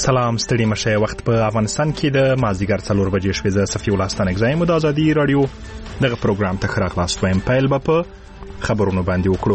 سلام ستړي مشه وخت په افغانستان کې د مازیګر 4 بجې شوې ز صفي ولستان اگزایم د ازادي رادیو دغه پروګرام ته خراغ لاست وایم پیل به په خبرونو باندې وکړو.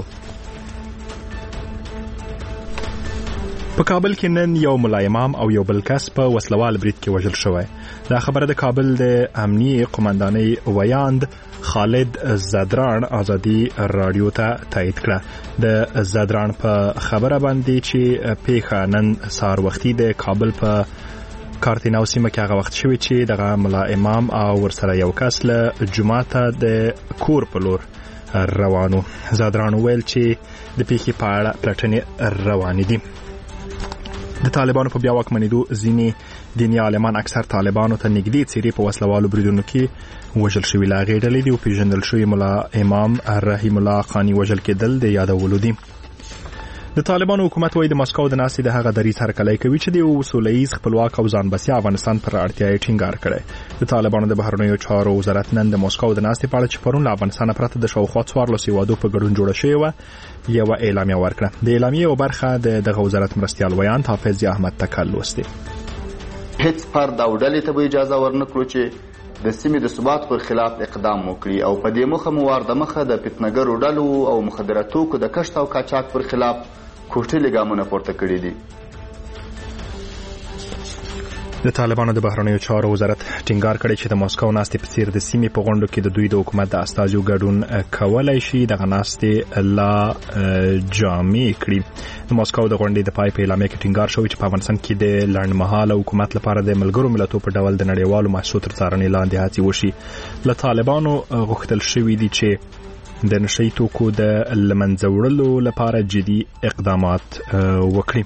په کابل کې نن یو ملا امام او یو بل کس په وسلوال برید کې وژل شوی. دا خبره د کابل د امنیه قومندانۍ ویاند خالد زادران ازادي رادیو ته تایید کړه. د زادران په خبره باندې چې پیښه نن سار وختي د کابل په کارتیناو سیمه کې هغه وخت شوی چې دغه ملا امام او ورسره یو کس له جمعه د کور په لور روانو. زادران ویل چې د پیښې په اړه پلټنې روانې دي. د طالبانو په بیا واکمنېدو ځینې دیني عالمان اکثر طالبانو ته نږدې څیرې په وسلوالو بریدونو کې وژل شوي. له هغې ډلې دي وپېژندل شوي ملا امام رحیم الله خاني وژل کېدل د یادولو دي. د طالبانو حکومت وایي د مسکو د ناستې د هغه دریځ هرکلی کوي چې د یو سوله ییز خپلواک او ځان بسیا افغانستان پر اړتیا یې ټینګار کړی. د طالبانو د بهرنیو چارو وزارت نن د مسکو د ناستې په اړه چې پرون له افغانستان پرته د شاوخوا 14 هیوادو په ګډون جوړه شوې وه یو اعلامیه ورکړه. د اعلامیې یو برخه د دغه وزارت مرستیال ویاند حافظ احمد تکل لوستي. هیڅ فرد او ډلې ته به اجازه ورنکړو چې د سیمې د ثبات پر خلاف اقدام وکړي او په دې موخه مو د مخه د فتنهګرو ډلو او مخدره توکو د کښت او قاچاق پر خلاف کوټلې ګامونه پورته کړي دي. د طالبانو د بهرنیو چارو وزارت ټینګار کړی چې د مسکو ناستې په څیر د سیمې په غونډو کې د دوی د حکومت د استازو ګډون کولای شي دغه ناستې لا جامع کړي. د مسکو د غونډې د پای په اعلامیه کې ټینګار شوی چې په افغانستان کې د لنډمهاله حکومت لپاره د ملګرو ملتونو په ډول د نړیوالو محسوس تر څارنې لاندې هڅې وشي. له طالبانو غوښتل شوی دي چې د نشئی توکو د لمنځه وړلو لپاره جدي اقدامات وکړي.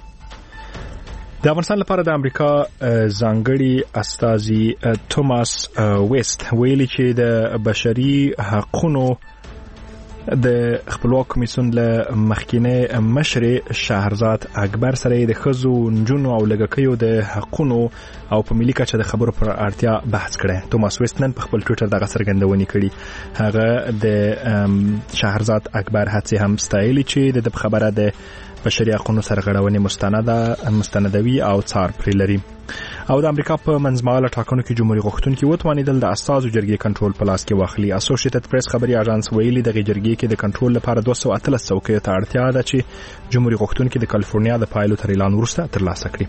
د افغانستان لپاره د امریکا ځانګړي استازي توماس ویست ویلي چې د بشري حقوقو د خپلواک کمیسیون له مخکینه مشر شهرزاد اکبر سره د خزو نجونو او لګکیو د حقوقو او په ملي کچه د خبرو پر اړتیا بحث کړي. توماس ویست نن په خپل ټویټر دغه څرګندونې کړي. هغه د شهرزاد اکبر هڅې هم ستایلي چې د خبره د بشري حقوقو سرغړونې مستندوي او څار پرې لري. او د امریکا په منځمهاله ټاکنو کې جمهوریت غوښتونکي وتوانېدل د استازو جرګې کنټرول په لاس کې واخلي. اسوسییټډ پریس خبري اژانس ویلي د جرګې کې د کنټرول لپاره 213 څوکیو ته اړتیا ده چې جمهوریت غوښتونکي د کالیفورنیا د پایلو تر اعلان وروسته ترلاسه کړي.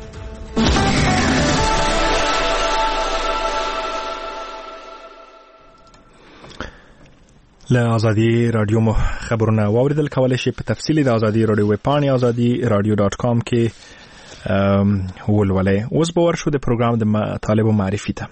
له ازادي رادیو مو خبرونه واوریدل. کولای شئ په تفصیلی د ازادي رادیو ویب پاڼې azadi-radio.com کې ولولئ. اوس به ورشو د پروګرام د مطالبو معرفي ته.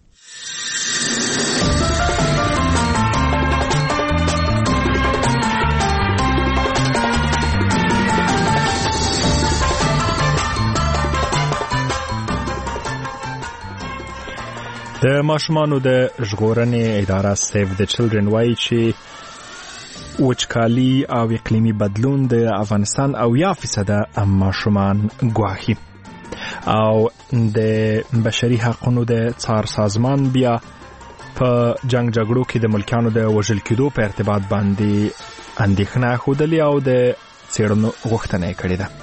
د ماشومانو د ژغورنې اداره سیو د چلډرن وایي چې وچکالي او اقلیمي بدلون د افغانستان 80% ماشومان ګواښي او د بشري حقوقو د څار سازمان بیا په جنگ جګړو کې د ملکانو د وژل کېدو په ارتباط باندې اندېښنه ښودلې او د څېړنو غوښتنه کړې ده.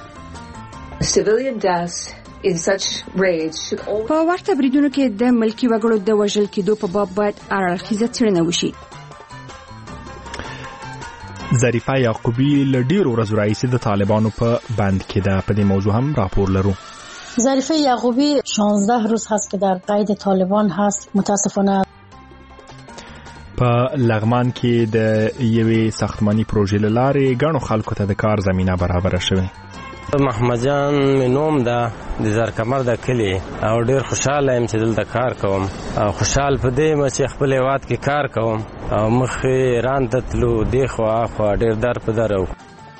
په ورته بریدونو کې د ملکی وګړو د وژل کېدو په باب باید اړخیزه څېړنه وشي. ظریفه یعقوبی له ډیرو ورځو راهیسې د طالبانو په بند کې ده. په دې موضوع هم راپور لرو. ظریفه یعقوبی 16 روز هست که در قید طالبان هست. متاسفانه په لغمان کې د یوې ساختماني پروژې له لارې ګڼو خلکو ته د کار زمینه برابره شوې. محمد جان نوم ده د زرکمر د کلی او ډیر خوشاله یم چې دلته کار کوم او خوشحال په دې یم چې خپل هیواد کې کار کوم او مخې ایران ته تلو دی خوا ډیر در په در و.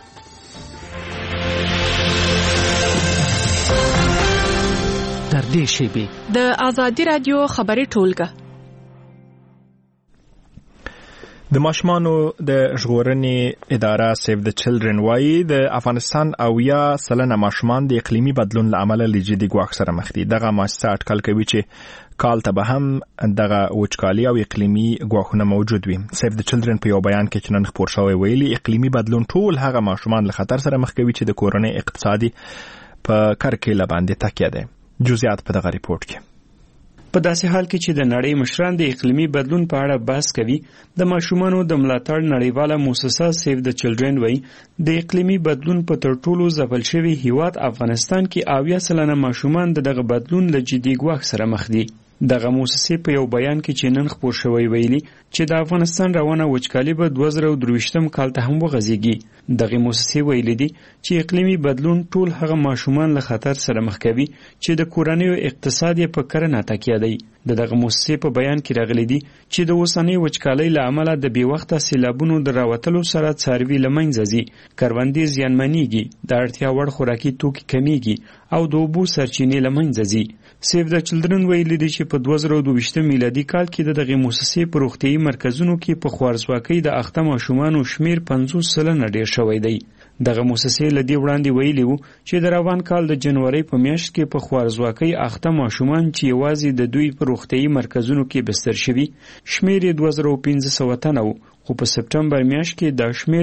در دې شیبې د ازادي رادیو خبري ټولګه د ماشومانو د ژغورنې اداره سیو د چلډرن وایي د افغانستان 80% ماشومان د اقلیمي بدلون له امله له جدي ګواښ سره مخ دي. دغه مؤسسه اټکل کوي چې کال ته به هم دغه وچکالي او اقلیمي ګواښونه موجود وي. سیو د چلډرن په یو بیان کې چې نن خپور شوی ویلي اقلیمي بدلون ټول هغه ماشومان له خطر سره مخ کوي چې د کورنۍ اقتصادي په کرکیله باندې تکیه ده. جزئیات په دغه ریپورت کې. په داسې حال کې چې د نړۍ مشران د اقلیمي بدلون په اړه بحث کوي، د ماشومانو د ملاتړ نړیواله موسسه سیو د چلډرن وایي د اقلیمي بدلون په تر ټولو ځپل شوي هیواد افغانستان کې 80% ماشومان دغه بدلون له جدي ګواښ سره مخ دي. دغه موسسې په یو بیان کې چې نن خپور شوی ویلي چې د افغانستان روانه وچکالي به 2023 کال ته هم وغځېږي. دغه موسسې ویلي دي چې اقلیمي بدلون ټول هغه ماشومان له خطر سره مخ کوي چې د کورنیو اقتصاد په کرنه تکیه دی. دغه موسسې په بیان کې راغلي دي چې د اوسنۍ وچکالۍ له امله د بې وخته سیلابونو د راوتلو سره څاروي له منځه ځي، کروندې زیانمنېږي، د اړتیا وړ خوراکي توکي کمیږي او د اوبو سرچینې له منځه ځي. سیو د چلډرن ویلي دي چې په 2022 میلادي کال کې دغه موسسې په روغتیايي مرکزونو کې په خوارځواکۍ د اخته ماشومانو شمیر 50% ډیر شوی دی. دغه موسسې له دې وړاندې ویلي وو چې د روان کال د جنوري په میاشت کې په خوارځواکۍ اخته ماشومان چې یوازې د دوی په روغتیايي مرکزونو کې بستر شوي شمیر 2500 تنه وو، خو په سپټمبر میاشت کې دا شمیر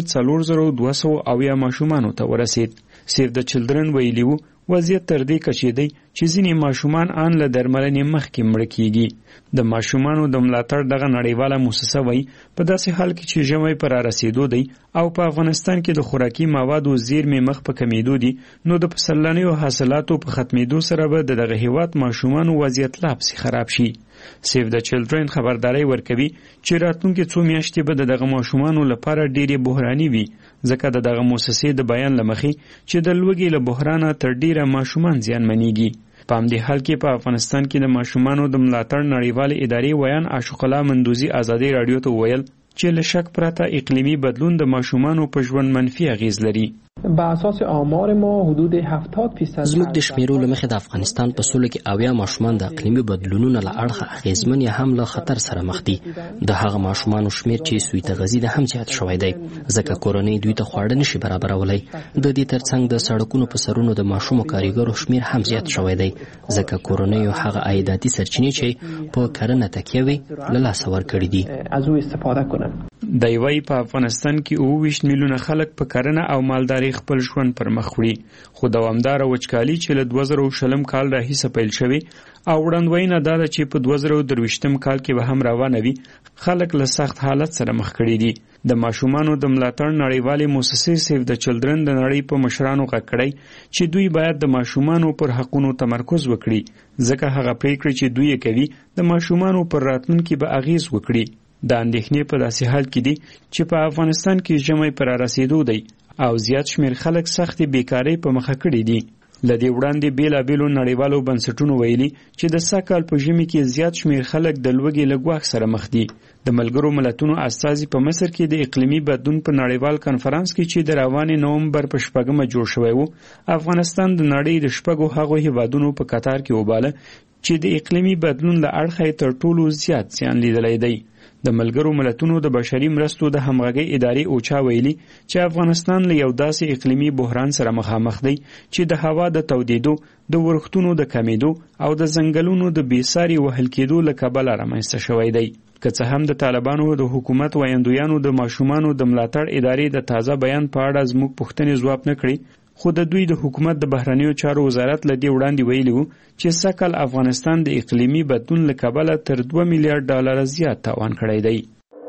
4200 ماشومانو ته ورسید. سیو د چلډرن ویلي وو وضعیت تر دې کچې دی چې ځینې ماشومان آن له درملنې مخکې مړه کیږي. د ماشومانو د ملاتړ دغه نړیواله موسسه وایي په داسې حال کې چې ژمی پر رارسېدو دی او په افغانستان کې د خوراکي موادو زیرمې مخ په کمیدو دي، نو د پسرلنیو حاصلاتو په ختمېدو سره به د دغه هیواد ماشومانو وضعیت لا پسې خراب شي. سیو د چلډرن خبرداري ورکوي چې راتلونکي څو میاشتې به د دغه ماشومانو لپاره ډېرې بحراني وي، ځکه د دغه موسسې د بیان له مخې چې د لوږې له بحرانه تر ډېره ماشومان زیانمنېږي. په همدې حال کې په افغانستان کې د ماشومانو د ملاتړ نړیوالې ادارې ویان عاشق الله مندوزي ازادي راډیو ته وویل چې له شک پرته اقلیمي بدلون د ماشومانو په ژوند منفي اغیز لري. با اساس آمار ما حدود 70% زموږ د شمیرو له مخې د افغانستان په سوله کې 80 ماشومان د اقلیمي بدلونونو له اړخه اغیزمن یا هم له خطر سره مخ دي. د هغه ماشومانو شمیر چې سوی تغذیه ده هم زیات شوی دی، ځکه کورنۍ دوی ته خواړه نشي برابرولای. د دې ترڅنګ د سړکونو په سرونو د ماشومو کاریګرو شمیر هم زیات شوی دی، ځکه کورنۍ هغه عایداتي سرچینې چې په کرنه تکیه وي له لاسه ورکړي دي. از او استفاده کنن. د یوې په افغانستان کې 22 میلیونه خلک په کرنه او مالداري خپل ژوند پر مخ وړي، خو دوامداره وچکالي چې له 2020 کال راهیسه پیل شوې او وړاندوینه دا ده چې په 2023 کال کې به هم روانه وي، خلک له سخت حالت سره مخ کړي دي. د ماشومانو د ملاتړ نړیوالې موسسې سیو د چلډرن د نړۍ په مشرانو غږ کړی چې دوی باید د ماشومانو پر حقونو تمرکز وکړي، ځکه هغه پریکړې چې دوی کوي د ماشومانو پر راتلونکي به اغیز وکړي. د اندېښنې په داسې حال کې دي چې په افغانستان کې ژمی پر رارسېدو دی او زیات شمیر خلک سختې بیکارۍ په مخه کړي دي. له دې وړاندې بیلابیلو نړیوالو بنسټونو ویلي چې د سږ کال په ژمي کې زیات شمیر خلک د لوږې له ګواښ سره مخ دي. د ملګرو ملتونو استازي په مصر کې د اقلیمي بدلون په نړیوال کنفرانس کې چې د روانې نومبر په 4 جوړ شوی و، افغانستان د نړۍ د 4 هغو هیوادونو په قطار کې وباله چې د اقلیمي بدلون له اړخه تر ټولو زیات زیان لیدلی دی. د ملګرو ملتونو د بشري مرستو د همغږۍ ادارې اوچا ویلي چې افغانستان له یو داسې اقلیمي بحران سره مخامخ دی چې د هوا د تودېدو، د ورښتونو د کمیدو او د ځنګلونو د بېساري وهل کېدو له کبله رامنځته شوی دی. که څه هم د طالبانو د حکومت ویاندویانو د ماشومانو د ملاتړ ادارې د تازه بیان په اړه زموږ پوښتنې ځواب نه کړي، خو د دوی د حکومت د بهرنیو چارو وزارت له دې وړاندې ویلي وو چې سږ کال افغانستان د اقلیمي بدلون له کبله تر $2 میلیارډ زیات تاوان کړی دی.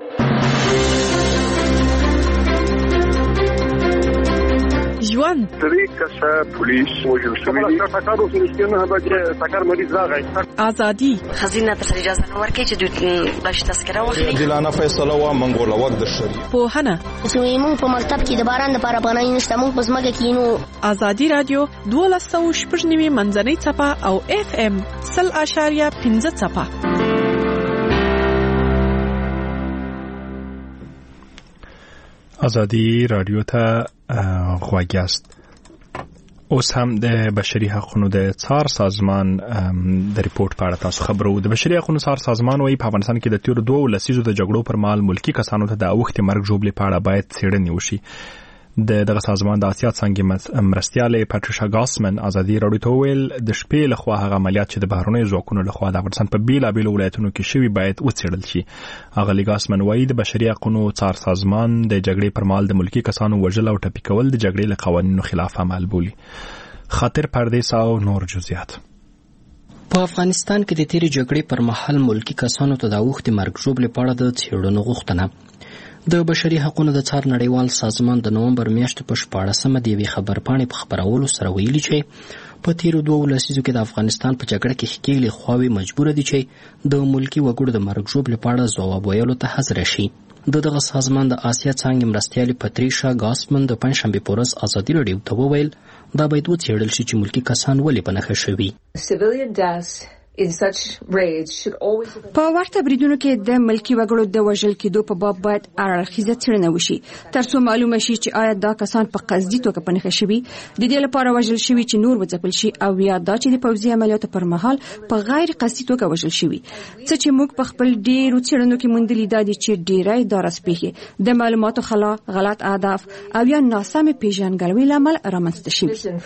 ژوند طریقه پولیس وجل شوی تاکارو سنستنه به تاکار مریض راغی ازادي خزینه ته اجازه نه ورکړي چې دوی باش تذکره واخلي. دلانه فیصله و منګول وخت د شری پوهنه زموږ په مکتب کې د باران لپاره پناه نشته، موږ په ځمکه کې نو. ازادي رادیو 12.9 منځنۍ څپه او FM 0.5 څپه. ازادي رادیو ته غوږ یاست. اوس هم د بشري حقوقو د څار سازمان د ریپورت په اړه تاسو خبرو. د بشري حقوقو څار سازمان وايي په افغانستان کې د تیر 2 لسیزو د جګړو پر مهال ملکی کسانو ته د اوښتې مرګ ژوبلې په اړه باید څېړنې وشي. دغه سازمان د اسیا څنګه مرستیاله پاتریشا ګاسمن ازادي راډیو ته ویل د شپې لخوا هغه عملیات چې د بهرنیو ځواکونو لخوا د افغانستان په بیلابیلو ولایتونو کې شوي باید وڅېړل شي. هغه ګاسمن وايي د بشري حقوقو څار سازمان د جګړې پر مهال د ملکی کسانو وژل او ټپي کول د جګړې له قوانینو خلاف عمل بولي. خاطر پردیس او نور جزئیات. په افغانستان کې د تیرې جګړې پر مهال ملکی کسانو ته د اوښتې مرګ ژوبلې په اړه د څېړنو غوښتنه د بشري حقوقو د څار نړیوال سازمان د نومبر میاشتې په 14مه د یوې خبرپاڼې په خپرولو سره ویلي چې په تیرو 2 لسیزو کې د افغانستان په جګړه کې ښکېلې خواوې مجبوره دي چې د ملکی وګړو د مرګ ژوبلې په اړه ځواب ویلو ته حاضره شي. دغه سازمان د آسیا څانګې مرستیالې پتریشا ګاسمن د پنځشنبې په ورځ ازادي راډیو ته وویل دا باید وڅېړل شي چې ملکی کسان ولې په نښه شوي. په ورته بریدونو کې د ملکی وګړو د وژل کېدو په باب باید اړخیزه څېړنه وشي ترڅو معلومه شي چې آیا دا کسان په قصدي توګه په نښه شوي د دې لپاره وژل شوي چې نور وځپل شي او یا دا چې د پوځي عملیاتو پر مهال په غیر قصدي توګه وژل شوي. څه چې موږ په خپل ډیرو څېړنو کې موندلي دا دي چې ډیری دا راځي د معلوماتو خلا غلط اهداف او یا ناسمه پیژندګلوي لامل رامنځته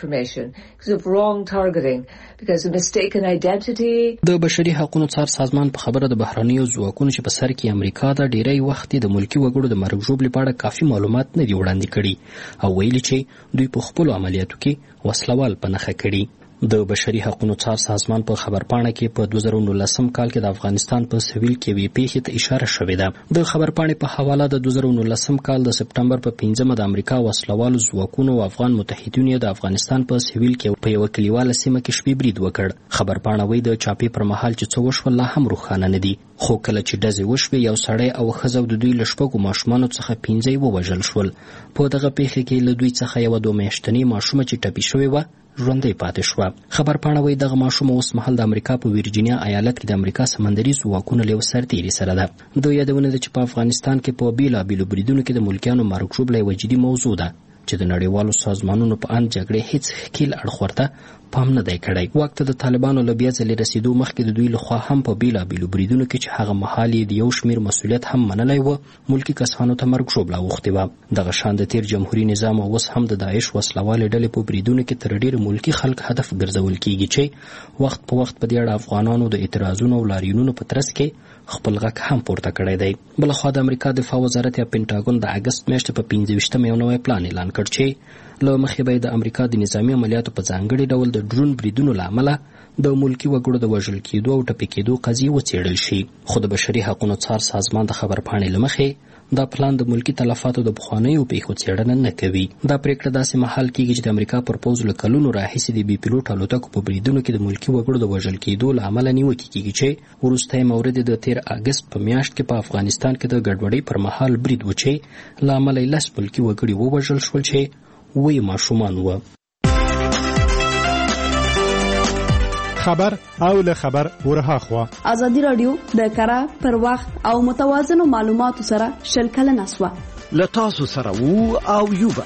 شوي. د بشري حقوقو څار سازمان په خبره د بهرنیو ځواکونو چې په سر کې امریکا د ډیری وخت د ملکی وګړو د مرګ ژوبلې په اړه کافي معلومات نه دي وړاندې کړي او ویلي چې دوی په خپل عملیاتو کې وسلوال په نښه کړي. د بشري حقوقو څار سازمان په خبرپاڼه کې په 2019 کال کې د افغانستان په سویل کې وی پیښې ته اشاره شوې ده. د خبرپاڼې په حواله د 2019 کال د سپټمبر په 5مه د امریکا وسلوالو ځواکونو او افغان متحدینو د افغانستان په سویل کې په یو کلیواله سیمه کې شپې برید وکړ. خبرپاڼه وایي د چاپې پر مهال چې څه وشول لا هم روښانه نه دي خو کله چې ډزې وشوې یو سړی او ښځه د دوی له 6 ماشومانو څخه 5 ووژل شول. په دغه پیښه کې له دوی څخه یو 2 میاشتنۍ ماشومه چې ټپي شوې وه ژوندۍ پاتې شوه. خبرپاڼه وایي دغه ماشومه اوس مهال د امریکا په ویرجینیا ایالت کې د امریکا سمندري ځواکونو له یو سرتیري سره ده. د یادونه ده چې په افغانستان کې په بیلابیلو بریدونو کې د ملکیانو مرګ ژوبله یوه جدي موضوع ده چې د نړیوالو سازمانونو په اند جګړې هیڅ ښکیل اړخ ورته پام نه دی کړی. واک ته د طالبانو له بیا ځلې رسېدو مخکې د دوی لخوا هم په بیلابیلو بریدونو کې چې هغه مهال یې د یو شمېر مسؤلیت هم منلی و ملکي کسانو ته مرګ ژوبله اوښتې وه. دغه شان د تیر جمهوري نظام اوس هم د داعش وسلوالې ډلې په بریدونو کې تر ډېره ملکي خلک هدف ګرځول کېږي چې وخت په وخت په دې اړه افغانانو د اعتراضونو او لاریونونو په ترڅ کې خپل غږ هم پورته کړی دی. بلخوا د امریکا دفاع وزارت یا پینټاګون د اګست میاشتې په 15مه یو نوی پلان اعلان کړ چې له مخې به د امریکا د نظامي عملیاتو په ځانګړي ډول د ډرون بریدونو له امله د ملکی وګړو د وژل کېدو او ټپي کېدو قضیې وڅېړل شي. خو د بشري حقوقو څار سازمان د خبرپاڼې له مخې دا پلان د ملکی تلفاتو د پخوانیو پیښو څېړنه نه کوي. دا پریکړه داسې مهال کېږي چې د امریکا پر پوځ له کلونو راهیسې د بي پیلوټ الوتکو په بریدونو کې د ملکی وګړو د وژل کېدو له امله نیوکې کېږي چې وروستی مورد د 13 اګست په میاشت کې په افغانستان کې د ګډوډۍ پر مهال برید و چې له امله 10 ملکی وګړي ووژل شول چې 7 ماشومان وو. خبر او له خبر ورها خوا ازادي رادیو د کره پر وخت او متوازنو معلوماتو سره شلکل نسوه له تاسو سره وو او یوبا.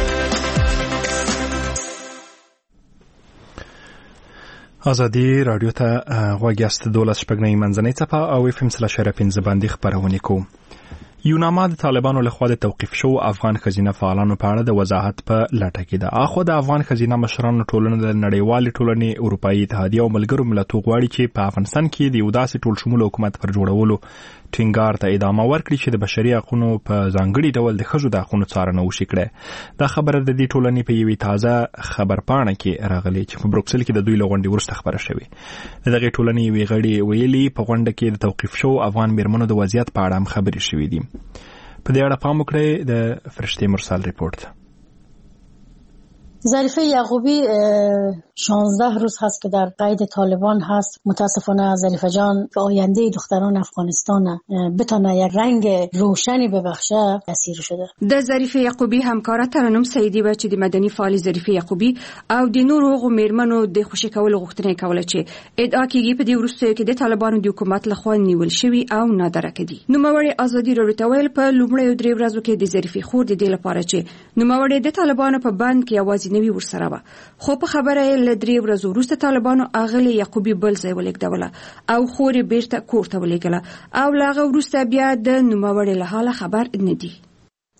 ازادي رادیو ته غوږیاست 12 شپږنۍ منځنۍ څپه او FM 3.5 باندې خبرونه کوو. یوناما د طالبانو لخوا د توقیف شو افغان خزینه فعالانو په اړه د وضاحت په لټه کې ده. اخو د افغان خزینه مشرانو ټولنه د نړیوالې ټولنې اروپאי اتحادیه او ملګرو ملتونو غواړي چې په افغانستان کې د یو داسې ټول شمول حکومت پر جوړولو ټینګار ته ادامه ورکړي چې د بشري حقوقو په ځانګړي ډول د ښځو د حقوقو څارنه وشي کړي. دا خبره د دې ټولنې په یوې تازه خبرپاڼه کې راغلي چې په بروکسل کې د دوی له غونډې وروسته خبره شوې. دغه ټولنې یوې غړي ویلي په غونډه کې د توقیف شو افغان میرمنو د وضعیت په اړه هم خبرې شوې دي. په دې اړه پام وکړئ. د فرشته مرسل ریپورت. ظریفه یعقوبی 16 روز هست که در قید طالبان هست. متاسفانه ظریفه جان که آینده دختران افغانستان بتونه یک رنگ روشنی ببخشه اسیر شده. د ظریفه یعقوبی همکار ترنم سیدی و چې د مدني فعال ظریفه یعقوبی او د نورو هغو میرمنو د خوشی کولو غوښتنه کوله چې ادعا کیږي په دې وروستیو کې د طالبانو د حکومت لخوا نیول شوی او نادرکه دي. نوموړی ازادي راډیو ته ویل په لومړیو 3 ورځو کې د ظریفه خور د دې لپاره چې نوموړی د طالبانو په بند کې आवाज نوی ورسره و. خو په خبره ل 3 ورځې وروسته طالبانو اغلی یعقوبی بل ځای ولګدوله او خوري بیرته کور ته ولېګله او لاغه وروسته بیا د نوموړي له حاله خبر نه دي.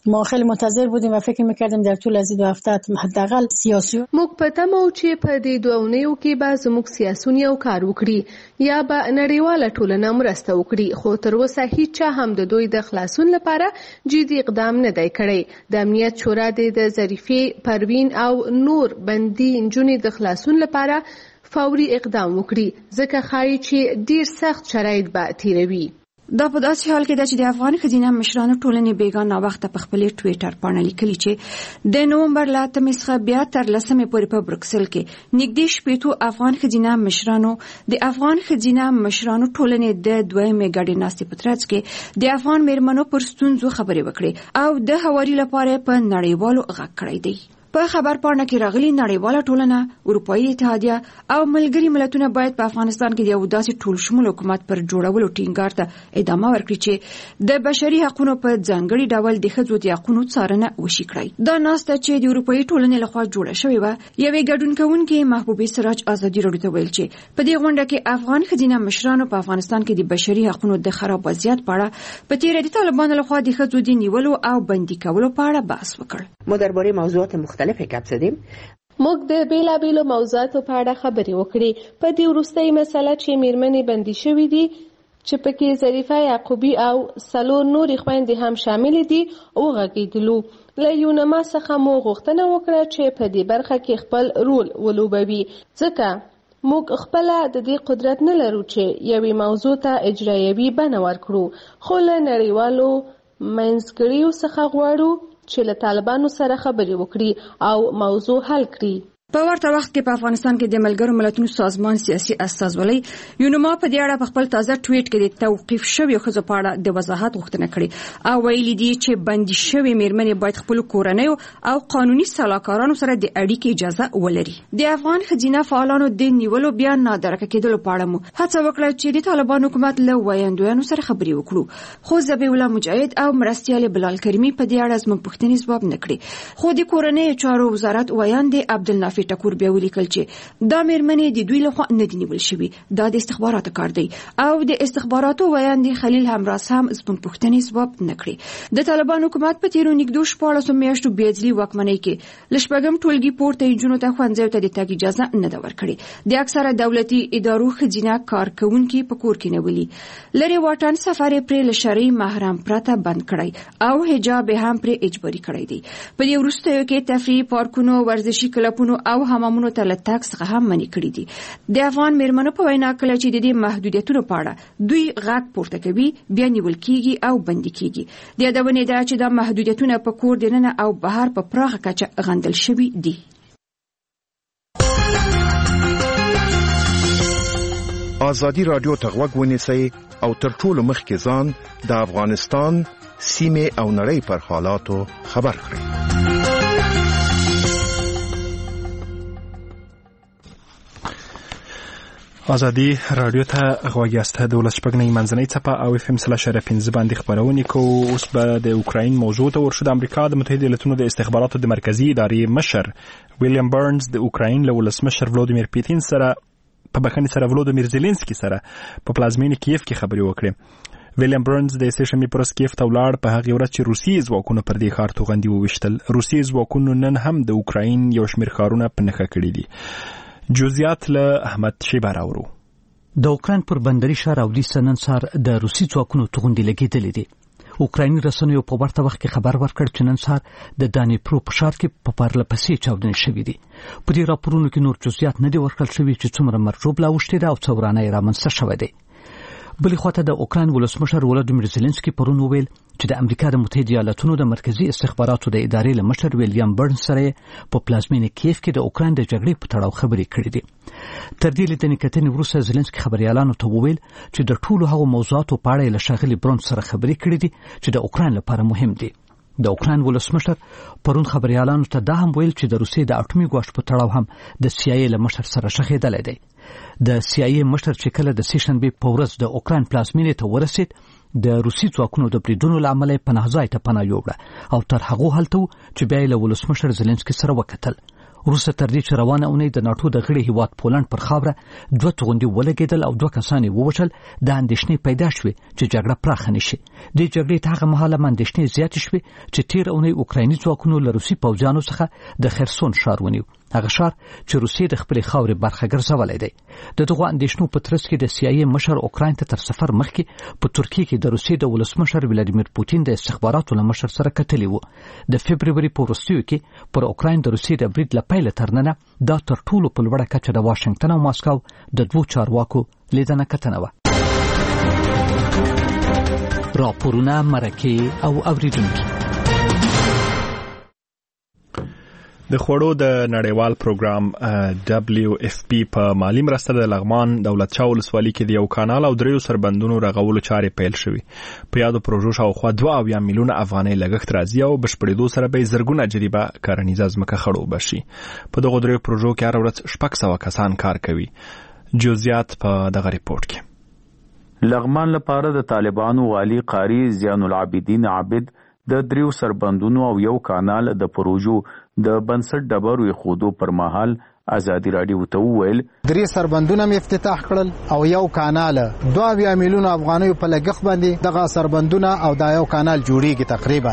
ما خیلی منتظر بودیم و فکر میکردیم در طول از 2 هفته حداقل سیاسي موږ په تمه و چې په دې 2 اونیو کې به زموږ سیاسون یو کار وکړي یا به نړیواله ټولنه مرسته وکړي، خو تر اوسه هیڅ هم د دوی د خلاصون لپاره جدي اقدام نه دی کړی. د امنیت شورا د ظریفې، پروین او نور بندي نجونې د خلاصون لپاره فوري اقدام وکړي، ځکه ښایي چې ډیر سخت شرایط به تیروي. دا په داسې حال کې ده چې د افغان ښځینه مشرانو ټولنې بیګا ناوخته په خپل ټویټر باندې لیکلي چې د نومبر له 8 څخه بیا تر 10 پورې په بروکسل کې نږدې 80 افغان ښځینه مشرانو د افغان ښځینه مشرانو ټولنې د 2مې ګډې ناستې په ترڅ کې د افغان میرمنو پر ستونزو خبرې وکړي او د هواري لپاره په نړیوالو غږ کړی دی. په خبر پاڼه کې راغلي نړیواله ټولنه، اروپאי اتحادیه او ملګري ملتونه باید په افغانستان کې د یو داسې ټول شمول حکومت پر جوړولو ټینګار ته ادامه ورکړي چې د بشري حقوقو په ځانګړي ډول د ښځو د حقوقو څارنه وشي کړي. دا ناسته چې د اروپאי ټولنې لخوا جوړه شوې و، یوې ګډون کوونکې محبوبې سراج آزادي راډیو ته ویل چې په دې غونډه کې افغان ښځینه مشرانو په افغانستان کې د بشري حقوقو د خراب وضعیت په اړه په تیر د طالبانو لخوا د ښځو د نیولو او بندي کولو په اړه بحث وکړ. ما درباره موضوعات مختلفی گپ زدیم. موږ د بیلابیلو موضوعاتو په اړه خبرې وکړې. په دې وروستۍ مسله چې میرمنې بندي شوې دي، چې پکې ظریفه یعقوبی او 4 نورې خویندې هم شامل دي، وغږېدلو. له یونما څخه مو غوښتنه وکړه چې په دې برخه کې خپل رول ولوبوي، ځکه موږ خپل د دې قدرت نه لرو چې یوې موضوع ته اجرایوي بڼه ورکړو، خو له نړیوالو منځګړیو څخه غواړو چې له طالبانو سره خبرې وکړي او موضوع حل کړي. په ورته وخت کې په افغانستان کې د ملګرو ملتونو سازمان سیاسي استازولۍ یونما په دې اړه په خپل تازه ټویټ کې د توقیف شویو ښځو په اړه د وضاحت غوښتنه کړې او ویلي دي چې بندي شوی میرمنې باید خپل کورنۍ او قانوني سلاکارانو سره د اړیکې اجازه ولري. د افغان ښځینه فعالانو د نیولو بیا نادرکه کېدلو په اړه مو هڅه وکړه چې د طالبان حکومت له ویاندویانو سره خبرې وکړو، خو ذبیح الله مجاهد او مرستیال بلال کریمي په دې اړه زموږ پوښتنې ځواب نه کړې. خو د کورنۍ چارو وزارت ویاند عبدالنافع ټکور بیا ولیکل چې دا میرمنې د دوی لخوا نه دي نیول شوي، دا د استخباراتو کار دی او د استخباراتو ویاند خلیل همراز هم زموږ پوښتنې ځواب نه کړې. د طالبان حکومت په تیرو نږدې 14 میاشتو بېځلي واکمنۍ کې له شپږم ټولګي پورته نجونو ته ښوونځیو ته د تګ اجازه نه ده ورکړې. د اکثره دولتي ادارو ښځینه کارکوونکي په کور کې نه ولي. لرې واټن سفر یې پرې له شرعي محرم پرته بند کړی او حجاب هم پرې اجباري کړی دی. په دې وروستیو کې تفریح پارکونو، ورزشي کلبونو او حمامونو ته له تګ څخه هم منع کړي دي. د افغان میرمنو په وینا کله چې د دې محدودیتونو په اړه دوی غږ پورته کوي، بیا نیول کیږي او بندي کیږي. د یادونې ده چې دا محدودیتونه په کور دننه او بهر په پراخه کچه غندل شوي دي. ازادي رادیو ته غوږ ونیسئ او تر ټولو مخکې ځان د افغانستان سیمې او نړۍ پر حالاتو خبر کړئ. ازادي رادیو ته غوږ یاست. د ولسمشر منځنۍ څپه او اف ام /5 باندې خبرونه کوو. اوس به د اوکراین موضوع ته ورشو. د امریکا د متحده ایالاتونو د استخباراتو د مرکزی ادارې مشر ویلیام برنز د اوکراین له ولسمشر ولودیمیر پوتین سره په بخښنې سره ولودیمیر زيلنسکي سره په پلازمینه کیف کې خبرې وکړې. ویلیام برنز د سیشنبې پر ورځ کیف ته ولاړ. په هغه ورځ چې روسي ځواکونو پر دې ښار توغندي وویشتل. روسي ځواکونو نن هم د اوکراین یو شمېر ښارونه په نښه کړي دي. جزئیات له احمد شیبه راوړو. د اوکراین پر بندري ښار اودیسا نن سهار د روسي ځواکونو توغندي لګېدلې دي. اوکرایني رسنیو په ورته وخت کې خبر ورکړ چې نن سهار د دانیپرو په ښار کې په پرله پسې چاودنې شوې دي. په دې راپورونو کې نور جزئیات نه دي ورکړل شوي چې څومره مرګ ژوبله اوښتې ده او څه ورانه یې رامنځته شوی دی. بلې خواته د اوکراین ولسمشر ولودیمیر زيلنسکي پرون وویل چې د امریکا د متحده ایالاتونو د مرکزی استخباراتو د ادارې له مشر ویلیام برنز سره په پلازمینه کیف کې د اوکراین د جګړې په تړاو خبرې کړې دي. تر دې لیدنې کتنې وروسته زيلنسکي خبريالانو ته وویل چې د ټولو هغو موضوعاتو په اړه له شاغلي برنز سره خبرې کړې دي چې د اوکراین لپاره مهم دي. د اوکراین ولسمشر پرون خبريالانو ته دا هم ویل چې د روسیې د اټومي ګواښ په تړاو هم د CIA له مشر سره شخېدلی دی. د CIA مشر چې کله د سیشنبې په ورځ د اوکراین پلازمینې ته ورسید، د روسي ځواکونو د بریدونو له امله پناه ځای ته پناه یووړه او تر هغو هلته چې بیا یې له ولسمشر زيلنسکي سره وکتل. وروسته تر دې چې روانه اونۍ د ناټو د غړي هیواد پولند پر خاوره 2 توغندي ولګېدل او 2 کسان یې ووژل، د اندېښنې پیدا شوې چې جګړه پراخه نشي. د جګړې ته هغه مهاله اندېښنې زیاتې شوې چې تیر اونۍ اوکرایني ځواکونو له روسي پوځیانو څخه د خرسون ښار ونیو، هغه ښار چې روسیې د خپلې خاورې برخه ګرځولی دی. د دغو اندېښنو په ترڅ کې د CIA مشر اوکراین ته تر سفر مخکې په ترکیه کې د روسیې د ولسمشر ولادیمیر پوتین د استخباراتو له مشر سره کتلي وو. د فبروري په وروستیو کې پر اوکراین د روسیې د برید له پیله تر ننه دا تر ټولو په لوړه کچه د واشنګټن او ماسکو د 2 چارواکو لیدنه کتنه وه. راپورونه، مرکې او اوریدونکي. د خوړو د نړیوال پروګرام WFP په مالی مرسته د لغمان دولت شاه ولسوالۍ کې د یو کانال او 3 سربندونو رغولو چارې پیل شوې. په یادو پروژو شاوخوا 2 میلیونه افغانۍ لګښت راځي او بشپړېدو سره به زرګونه جریبه کرنیزه ځمکه خړوب شي. په دغو 3 پروژو کې هر ورځ 600 کسان کار کوي. جزئیات په دغه ریپورت کې. لغمان لپاره د طالبانو والی قاری زیان العابدین عابد د 3 سربندونو او یو کانال د پروژو د بنسټ ډبرو خودو پر مهال ازادي رادیو ته وویل 3 سربندونه م افتتاح کړل او یو کانال 2 میلیونه افغانۍ په لګښت باندې دغه سربندونه او دا یو کانال جوړیږي. تقریبا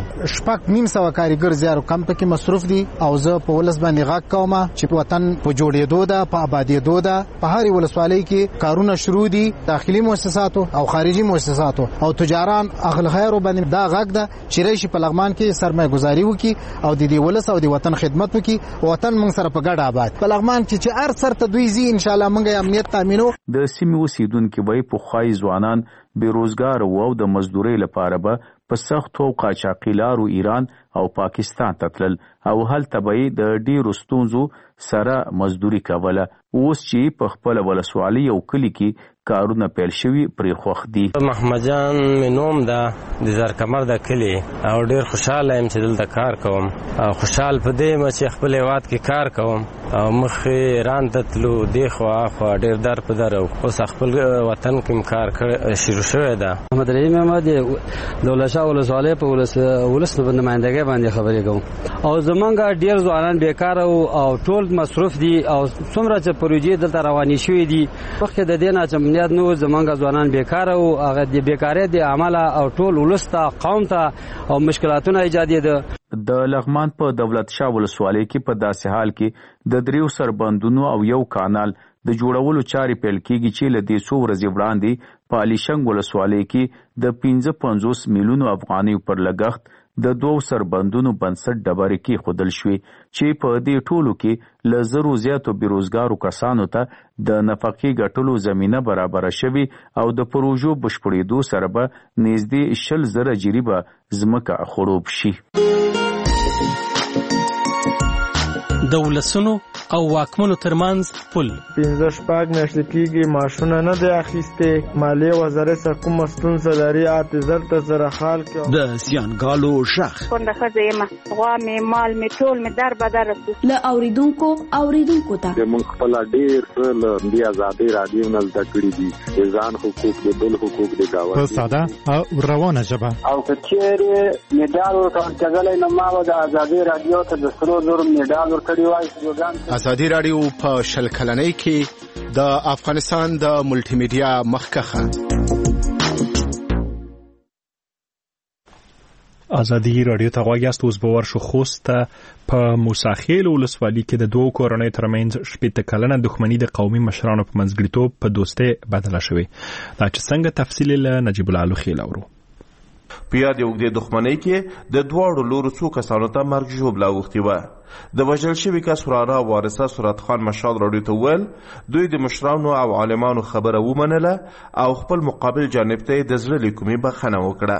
900 کاریګر زیارو کم پکې مصروف دي او زه په ولس باندې غږ کوم چې وطن په جوړېدو ده، په آبادېدو ده. په هر ولسوالۍ کې کارونه شروع دي، داخلي مؤسساتو او خارجي مؤسساتو او تجاران اهل خیر باندې دا غږ ده چې راشي په لغمان کې سرمایه گذاري وکړي او د دې ولس او د وطن خدمت وکړي. وطن موږ سره په ګډه آباد لغمان چې هر سر ته دوی زی ان شاء الله موږ امنیت تامینو. د سیمې اوسیدونکو وای په خوای ځوانان بیروزګار وو د مزدوري لپاره به په سختو قاچاقي لارو ایران او پاکستان ته تلل او هلته به د ډیرو ستونزو سره مزدوري کوله. اوس چې په خپل ولسوالۍ او کلی کې کارونه پیل شوي پرې خوښ دي. محمد جان نوم ده د زرکمر د کلی او ډیر خوشاله یم چې دلته کار کوم او خوشحال په دې یم چې خپل هیواد کې کار کوم او مخې ایران ته تلو دی خوا ډیر در په در اوس خپل وطن کې کار شروع شوی ده. محمد رحیم احمد دولت شاه ولسوالۍ په ولس نمائندګۍ باندې خبرې کوم او زمونږ ډیر ځوانان بیکار او ټول مصروف دي او څومره چې پروژې دلته روانې شوې دي مخکې د دې نه چې امنیت نو زمونږ ځوانان بیکار او هغه د بیکارۍ د عمله او ټول ولس ته قوم ته او مشکلاتونه ایجادېده. د لغمان په دولت شاه ولسوالۍ کې په داسې حال کې د 3 سربندونو او یو کانال د جوړولو چارې پیل کېږي چې له دې څو ورځې وړاندې په الیشنګ ولسوالۍ کې د 55 میلیونو افغانۍ پر لګښت د 2 سربندونو بنسټ ډبرې کېښودل شوې چې په دې ټولو کې له 1000 زیاتو بیروزګارو کسانو ته د نفقې ګټلو زمینه برابره شوې او د پروژو بشپړېدو سره به نږدې 20,000 جریبه ځمکه خړوب شي. د ولسونو او واکمنو ترمنځ پل 15 میاشتې کېږي معاشونه نه دی اخیستې. مالیې وزارت څخه کومه ستونزه لري اعتذار ته سره حال کې د زیانګالو شخ کونډه ښځه یم، غوا مې مال مې ټول مې در بدر له اوریدونکو ته موږ خپل ډېر څه له دې ازادي رادیو نه زده کړي دي د ځان حقوق د بل حقوق د گاونډي په ساده او روانه ژبه او کچېرې میډال ورکړل نو ما د ازادي رادیو ته د 300 میډال ورکړی وای. ازادي رادیو په 10 کلنۍ کې د افغانستان د ملټي میډیا مخکخه. ازادي رادیو ته غواړي است اوس به ورشو خوست په موساخیل ولسوالۍ کې د 2 کورنۍ ترمنځ 8 کلنه دښمنۍ د قومي مشرانو په منځګړیتوب په دوستۍ بدله شوې. دا چې څنګه تفصیل له نجیب الله لوخیل اورو. په یاد یو د دښمنۍ کې د 2 لورو څو کسانو ته مرګ ژوبله اوښتې وه. د وژل شوي کس وراره وارثه سرات خان مشال راډیو ته وویل دوی د مشرانو او عالمانو خبره ومنله او خپل مقابل جانب ته د زړه له کومې بخښنه وکړه.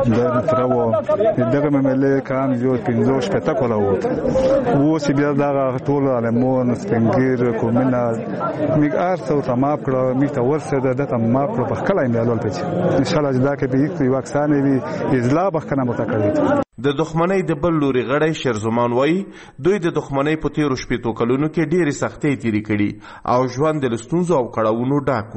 دغه مملې کام جو 15 کته کوله وته اوس بیا دا ټول عالمون سپنګیر کومنا میګ ارته او تمام کړه می ته ورسره د تمام کړه په کله یې لول پچ ان شاء الله دا کې به یو واکسان وي اجلا بخنه متکړه. د دښمنۍ د بل لوري غړی شیرزمان وایي دوی د دښمنۍ په تیرو 8 کلونو کې ډېرې سختۍ تیرې کړي او ژوند د ستونزو او کړاوونو ډک و.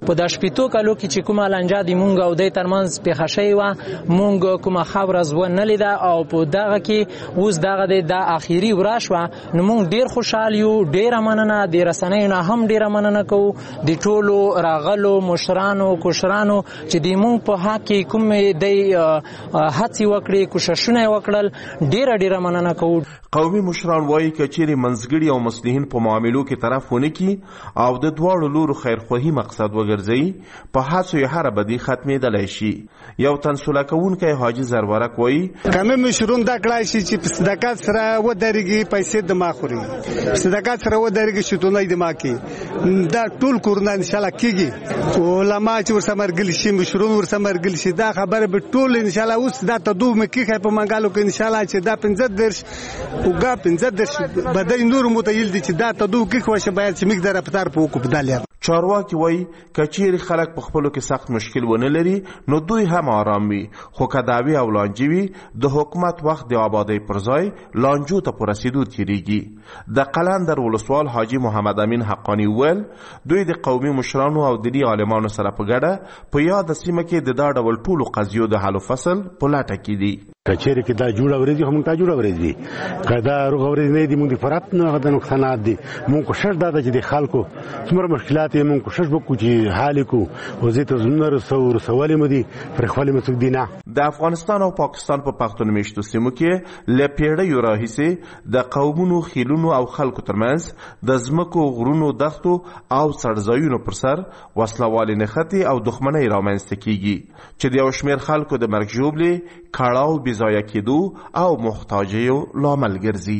په د شپېتو کالو کې چې کومه لانجه د مونږ او د ترمنځ پیښه شوې وه مونږ کومه خبره زو نه لیده او په دغه کې اوس دغه د اخیری ورځ شوه نو مونږ ډیر خوشحال یو. ډیره مننه د رسنیو نه هم ډیره مننه کوو د ټولو راغلو مشرانو کوشرانو چې د مونږ په حق کې کوم دی هڅې وکړي کوششونه وکړل ډیره مننه کوو. قومي مشران وایي که چیرې منځګړي او مصلحین په معاملو کې طرف ونه کړي او د دواړو لورو خیرخواهي مقصد وګرځوي په هڅو یې هره بدي ختمېدلی شي. یو تن سوله کوونکی حاجي زرورک وایي کمې مشرون دا کړای شي چې په صداقت سره ودرېږي پیسې د ما خوري په صداقت سره ودرېږي شتونه د ما کې دا ټول کورونه انشاءالله کېږي. علما چې ورسره مرګلي شي مشرون ورسره مرګلي شي دا خبره به ټول انشاءالله اوس دا تدو مکیخه په منګالو کې انشاءالله چې دا 15 وګا 15 بدای نور متایل دي چې دا تدو کې خوښه باید چې موږ د رفتار په وکړو بداله. چارواکي وایي که چیرې خلک په خپلو کې سخت مشکل ونه لري نو دوی هم آرام وي خو که دعوې او لانجې وي د حکومت وخت د آبادۍ پر ځای لانجو ته په رسېدو تېرېږي. د قلندر ولسوال حاجي محمد امین حقانی وویل دوی د قومي مشرانو او دیني عالمانو سره په ګډه په یاده سیمه کې د دا ډول ټولو قضیو د حل و فصل په لټه کې دي. کچېرې کې دا جوړه ورېږي خو موږ ته جوړه ورېږي که دا روغه ورېږي نه دي موږ د فرات نه هغه د نقصانات دي موږ کوشش دا ده چې د خلکو څومره مشکلات یې موږ کوشش وکړو چې حل یې کړو وزې ته زړونه رسولې مو دي پرېښولې مو څوک دي نه. د افغانستان او پاکستان په پښتون میشتو سیمو کې له پیړیو راهیسې د قومونو خیلونو او خلکو ترمنځ د ځمکو غرونو دښتو او څړځایونو پر سر وسلوالې نښتې او دښمنۍ رامنځته کیږي چې د یو شمېر خلکو د مرګ ژوبلې کړاو بېځایه کېدو او محتاجیو لامل ګرځي.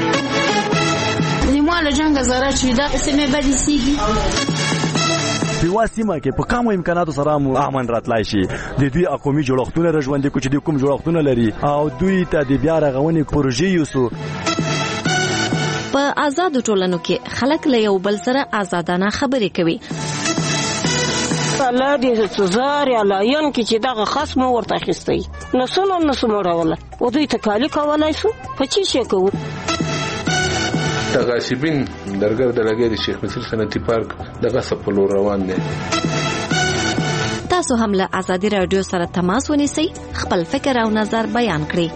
نیمواله جنګ زره چې دا سیمې بدې سیږي په سیمه کې په کومو امکاناتو سره مو امن راتلای شي د دوی قومي جوړښتونه رژوندې کو چې د کوم جوړښتونه لري او دوی ته د بیا رغونې پروژې یوسو. په آزاد ټولنو کې خلک له یو بل سره آزادانه خبرې کوي. الله دې زار یا لاین کې چې دغه خصم ورته اخیستی نسونه مړوله او دوی ته کالي کولای شو په چی شي کوو. د غاصبین درګر د لګي د شیخ مصر صنعتي پارک دغه سپلو روان دي. تاسو هم له آزادي رادیو سره تماس ونیسئ خپل فکر او نظر بیان کړئ.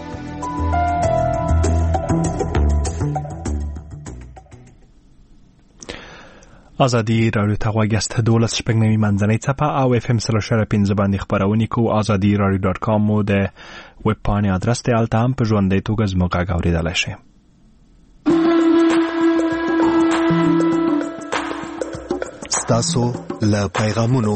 آزادی رادیو ته غوږ یاست 12 منځنۍ څپه او FM 3.5 باندې خبرونه کوو. azadiradio.com مو د ویب پاڼې ادرس ته هلته هم په ژوندۍ توګه زموږ غږ اورېدلی شئ. ستاسو له پیغامونو.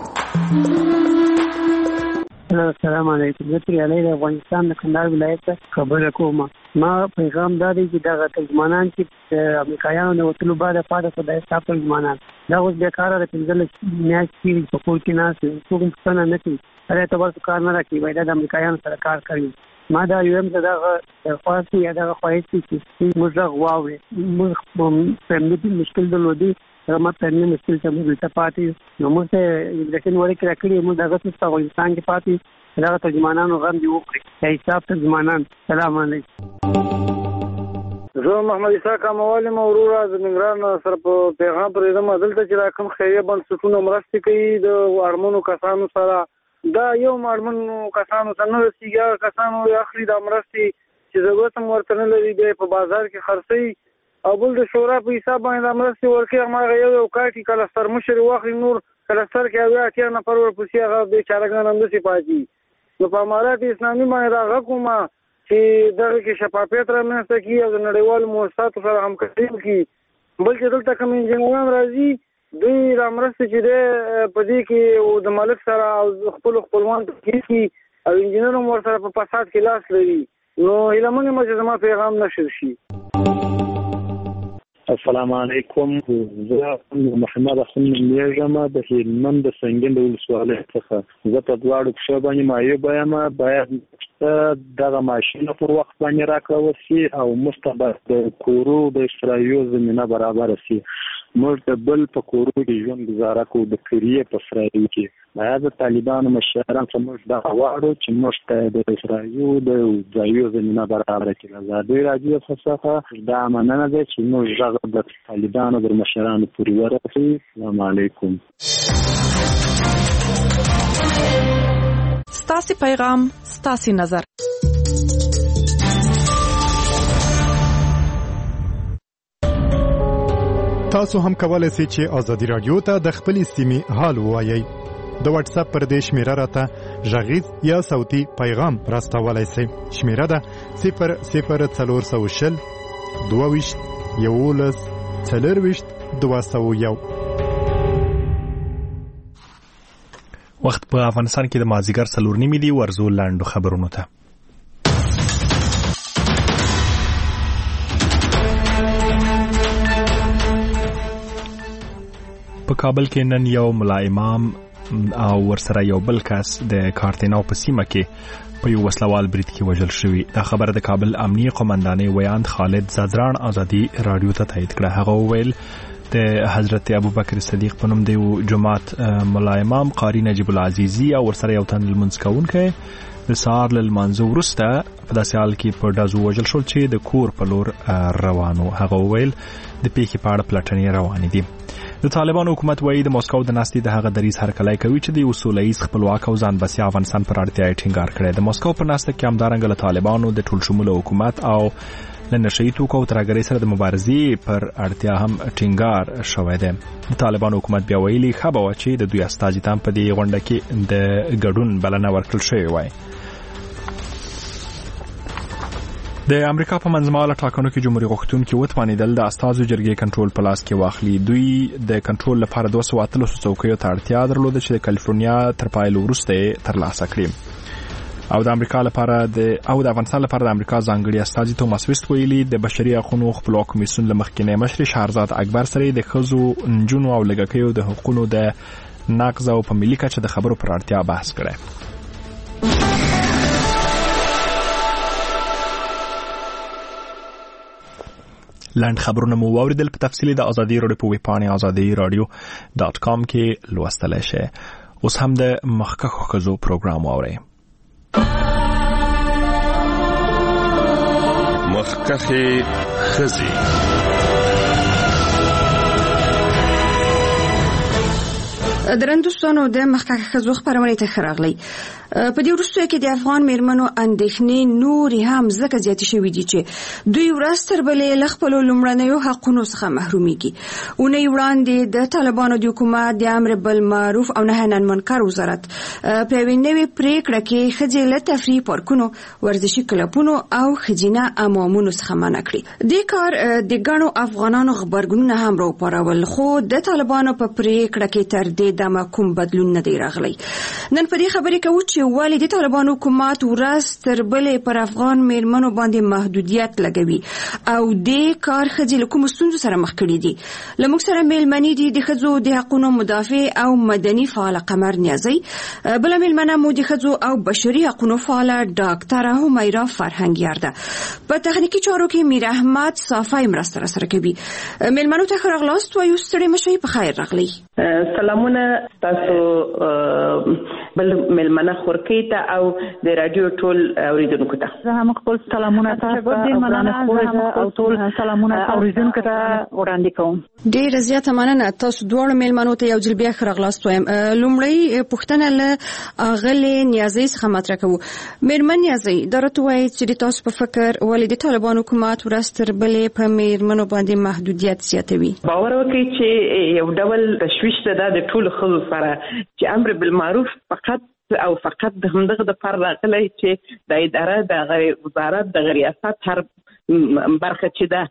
السلام علیکم. زه پرې علی د افغانستان د کندهار ولایت خبره کوم. ما پیغام دا دی چې دغه ترجمانان چې د امریکایانو د وتلو بعد پاده خدای صاحب ترجمانان دا اوس بیکاره د 15 میاشتې کېږي په کور کې ناست څوک پوښتنه نه کوي هغه ته ورته کار نه راکوي باید د امریکایانو سره کار کوي. ما دا یو هم دغه درخواست یا دغه خواهش چې موږ غواړو موږ په مشکل درلودي ما پرنی مشکل ته موږ ته پاتې نو موږ ته لیکن ورې کړی کړی موږ دغه څه په افغانستان کې پاتې دغه ترجمانانو غم دی وکړي حساب ترجمانان. سلام علیکم. زه محمد اسحاق اموالي مورور از ننګرهار سره په پیغام پرې زما دلته چې راکم خیریه بنسټونه مرستې کوي د اړمنو کسانو سره دا یو اړمنو کسانو سره نه رسیږي کسانو اخلي د مرستې چې ضرورت هم ورته نه لري دی په بازار کې خرڅوي او بل د شورا په حساب باندې مرستې ورکوي هغه یو کاټي کلستر مشر واخلي نور کلستر کې اویا اتیا نفر ورپسې هغه بیچارهګان همداسې پاتې نو په امارات اسلامي باندې راغږ کوم چې دغه کې شفافیت رامنځته کړي او د نړیوالو مؤسساتو سره همکاري وکړي. بل چې دلته کوم انجینران راځي دوی را مرستې چې دی په دې کې د مالک سره او خپلوان کېږي او انجینر هم ورسره په فساد کې لاس لري نو هیله منم چې زما پیغام نشر شي. السلام علیکم. زه محمد اخون میږم د هلمند د سنگین د ولسوالۍ څخه. زه په دواړو پښو باندې معیوب یم باید دغه ماشین پر وخت باندې راکړل شي او مستبد د کورو د اشترايو زمينه برابر شي. موږ د بل په کورو کې ژوند گزاره کوو د کریه په اسرائیل کې باید د طالبانو مشران څخه موږ دا غواړو چې موږ ته د اسرائیل د ځایو زمينه برابر کړي. آزادي راډیو څخه دا مننه ده چې موږ د طالبانو د مشرانو پورې ورسوي. السلام علیکم. ستاسو پیغام ستاسو نظر. تاسو هم کولای شئ چې ازادي رادیو ته د خپل سیمې حال ووایئ. د واتس اپ پر دې شمیره راته غږیز یا صوتي پیغام راستولای شئ. شمیره ده 00420 22 11 40 201. وخت په افغانستان کې د مازیګر 4:30 دی. ورزو لاندو خبرونو ته. په کابل کې نن یو ملا امام او ورسره یو بل کس د کارتیناو په سیمه کې په یو وسلوال برید کې وژل شوی. دا خبره د کابل امنیه قومندانۍ ویاند خالد زادران ازادي رادیو ته تایید کړه. هغه ویل د حضرت ابوبکر صدیق په نوم د جماعت ملا امام قاری نجیب العزیزی او ورسره یو تن لمونځ کوونکی د سهار له لمانځه وروسته په داسې حال کې په ډزو وژل شول چې د کور په لور روانو. هغه ویل د پیښې په اړه پلټنې روانې دي. د طالبانو حکومت وایي د مسکو د ناستې د هغه دریځ هرکلی کوي چې د اصوله ایز خپلواک او ځان بسیا افغانستان پر اړتیا یې ټینګار کړی. د مسکو په ناسته کې همدارنګه له طالبانو د ټول شموله حکومت او له نشهیي توکو او ترهګرۍ سره د مبارزې پر اړتیا هم ټینګار شوی دی. د طالبانو حکومت بیا ویلي ښه به وه چې د دوی استازي ته هم په دې غونډه کې د ګډون بلنه ورکړل شوې وای. د امریکا په منځمهاله ټاکنو کې جمهوریت غوښتونکي وتوانېدل د استازو جرګې کنټرول په لاس کې واخلي. دوی د کنټرول لپاره 213 څوکیو ته اړتیا درلوده چې د کالیفورنیا تر پایلو وروسته یې ترلاسه کړي. او د افغانستان لپاره د امریکا ځانګړي استازي توماس ویست ویلي د بشري حقوقو خپلواک کمیسیون له مخکینی مشر شهرزاد اکبر سره د ښځو، نجونو او لږکیو د حقوقو د نقض او په ملي کچه د خبرو پر اړتیا بحث کړی. لاند خبرونه مو واوریدل. په تفصیل د ازادي رادیو په ویبپاڼه azadiradio.com کې لوستلی شئ. اوس هم د مخکښو ښځو پروګرام واورئ. مخکښې ښځې. درندوستانو د مخکښ ښځو خبرونه ته راغلي. په دې وروستیو کې د افغان میرمنو اندېښنې نورې هم ځکه زیاتې شوې دي چې دوی ورځ تر بلې له خپلو لومړنیو حقونو څخه محرومیږي. اونۍ وړاندې د طالبانو د حکومت د امر بالمعروف او نهي عن المنکر وزارت په یوې نوې پریکړه کې ښځې له تفریح پارکونو، ورزشي کلبونو او ښځینه امامونو څخه منع کړي. دې کار د ګڼو افغانانو غبرګونونه هم راوپارول، خو د طالبانو په پریکړه کې تر دې دمه کوم بدلون نه دی راغلی. نن په دې خبرې کوو چې ولې د طالبانو حکومت ورځ تر بلې پر افغان میرمنو باندې محدودیت لګوي او دې کار ښځې له کومو ستونزو سره مخ کړي دي. له موږ سره میلمنې دي د ښځو د حقونو مدافع او مدني فعاله قمر نیازی، بله میلمنه مو د ښځو او بشري حقونو فعاله ډاکټره همیرا فرهنګیار ده. په تخنیکي چارو کې میر احمد صافی مرسته راسره کوي. میلمنو ته ښه راغلاست وایو. ستړي مشئ، په خیر راغلی. سلامونه تاسو بل میلمنه خورکی ته او د رادیو ټول اوریدونکو ته. زه هم خپل سلامونه تاسو او ټول سلامونه اوریدونکو ته وړاندې کوم. ډېر زیاته مننه. تاسو دواړو میلمنو ته یو ځل بیا ښه راغلاست وایم. لومړی پوښتنه له اغلې نیازی څخه مطرح کوو. میرمن نیازی، دا راته وایي چې د تاسو په فکر ولې د طالبانو حکومت ورځ تر بلې په میرمنو باندې محدودیت زیاتوي؟ باور وکړئ چې یو ډول تشویش ده د ټولو ښځو سره چې امر بالمعروف فقط د همدغه د پر راغلی چې د اداره د وزارت د ریاست هر برخه چې د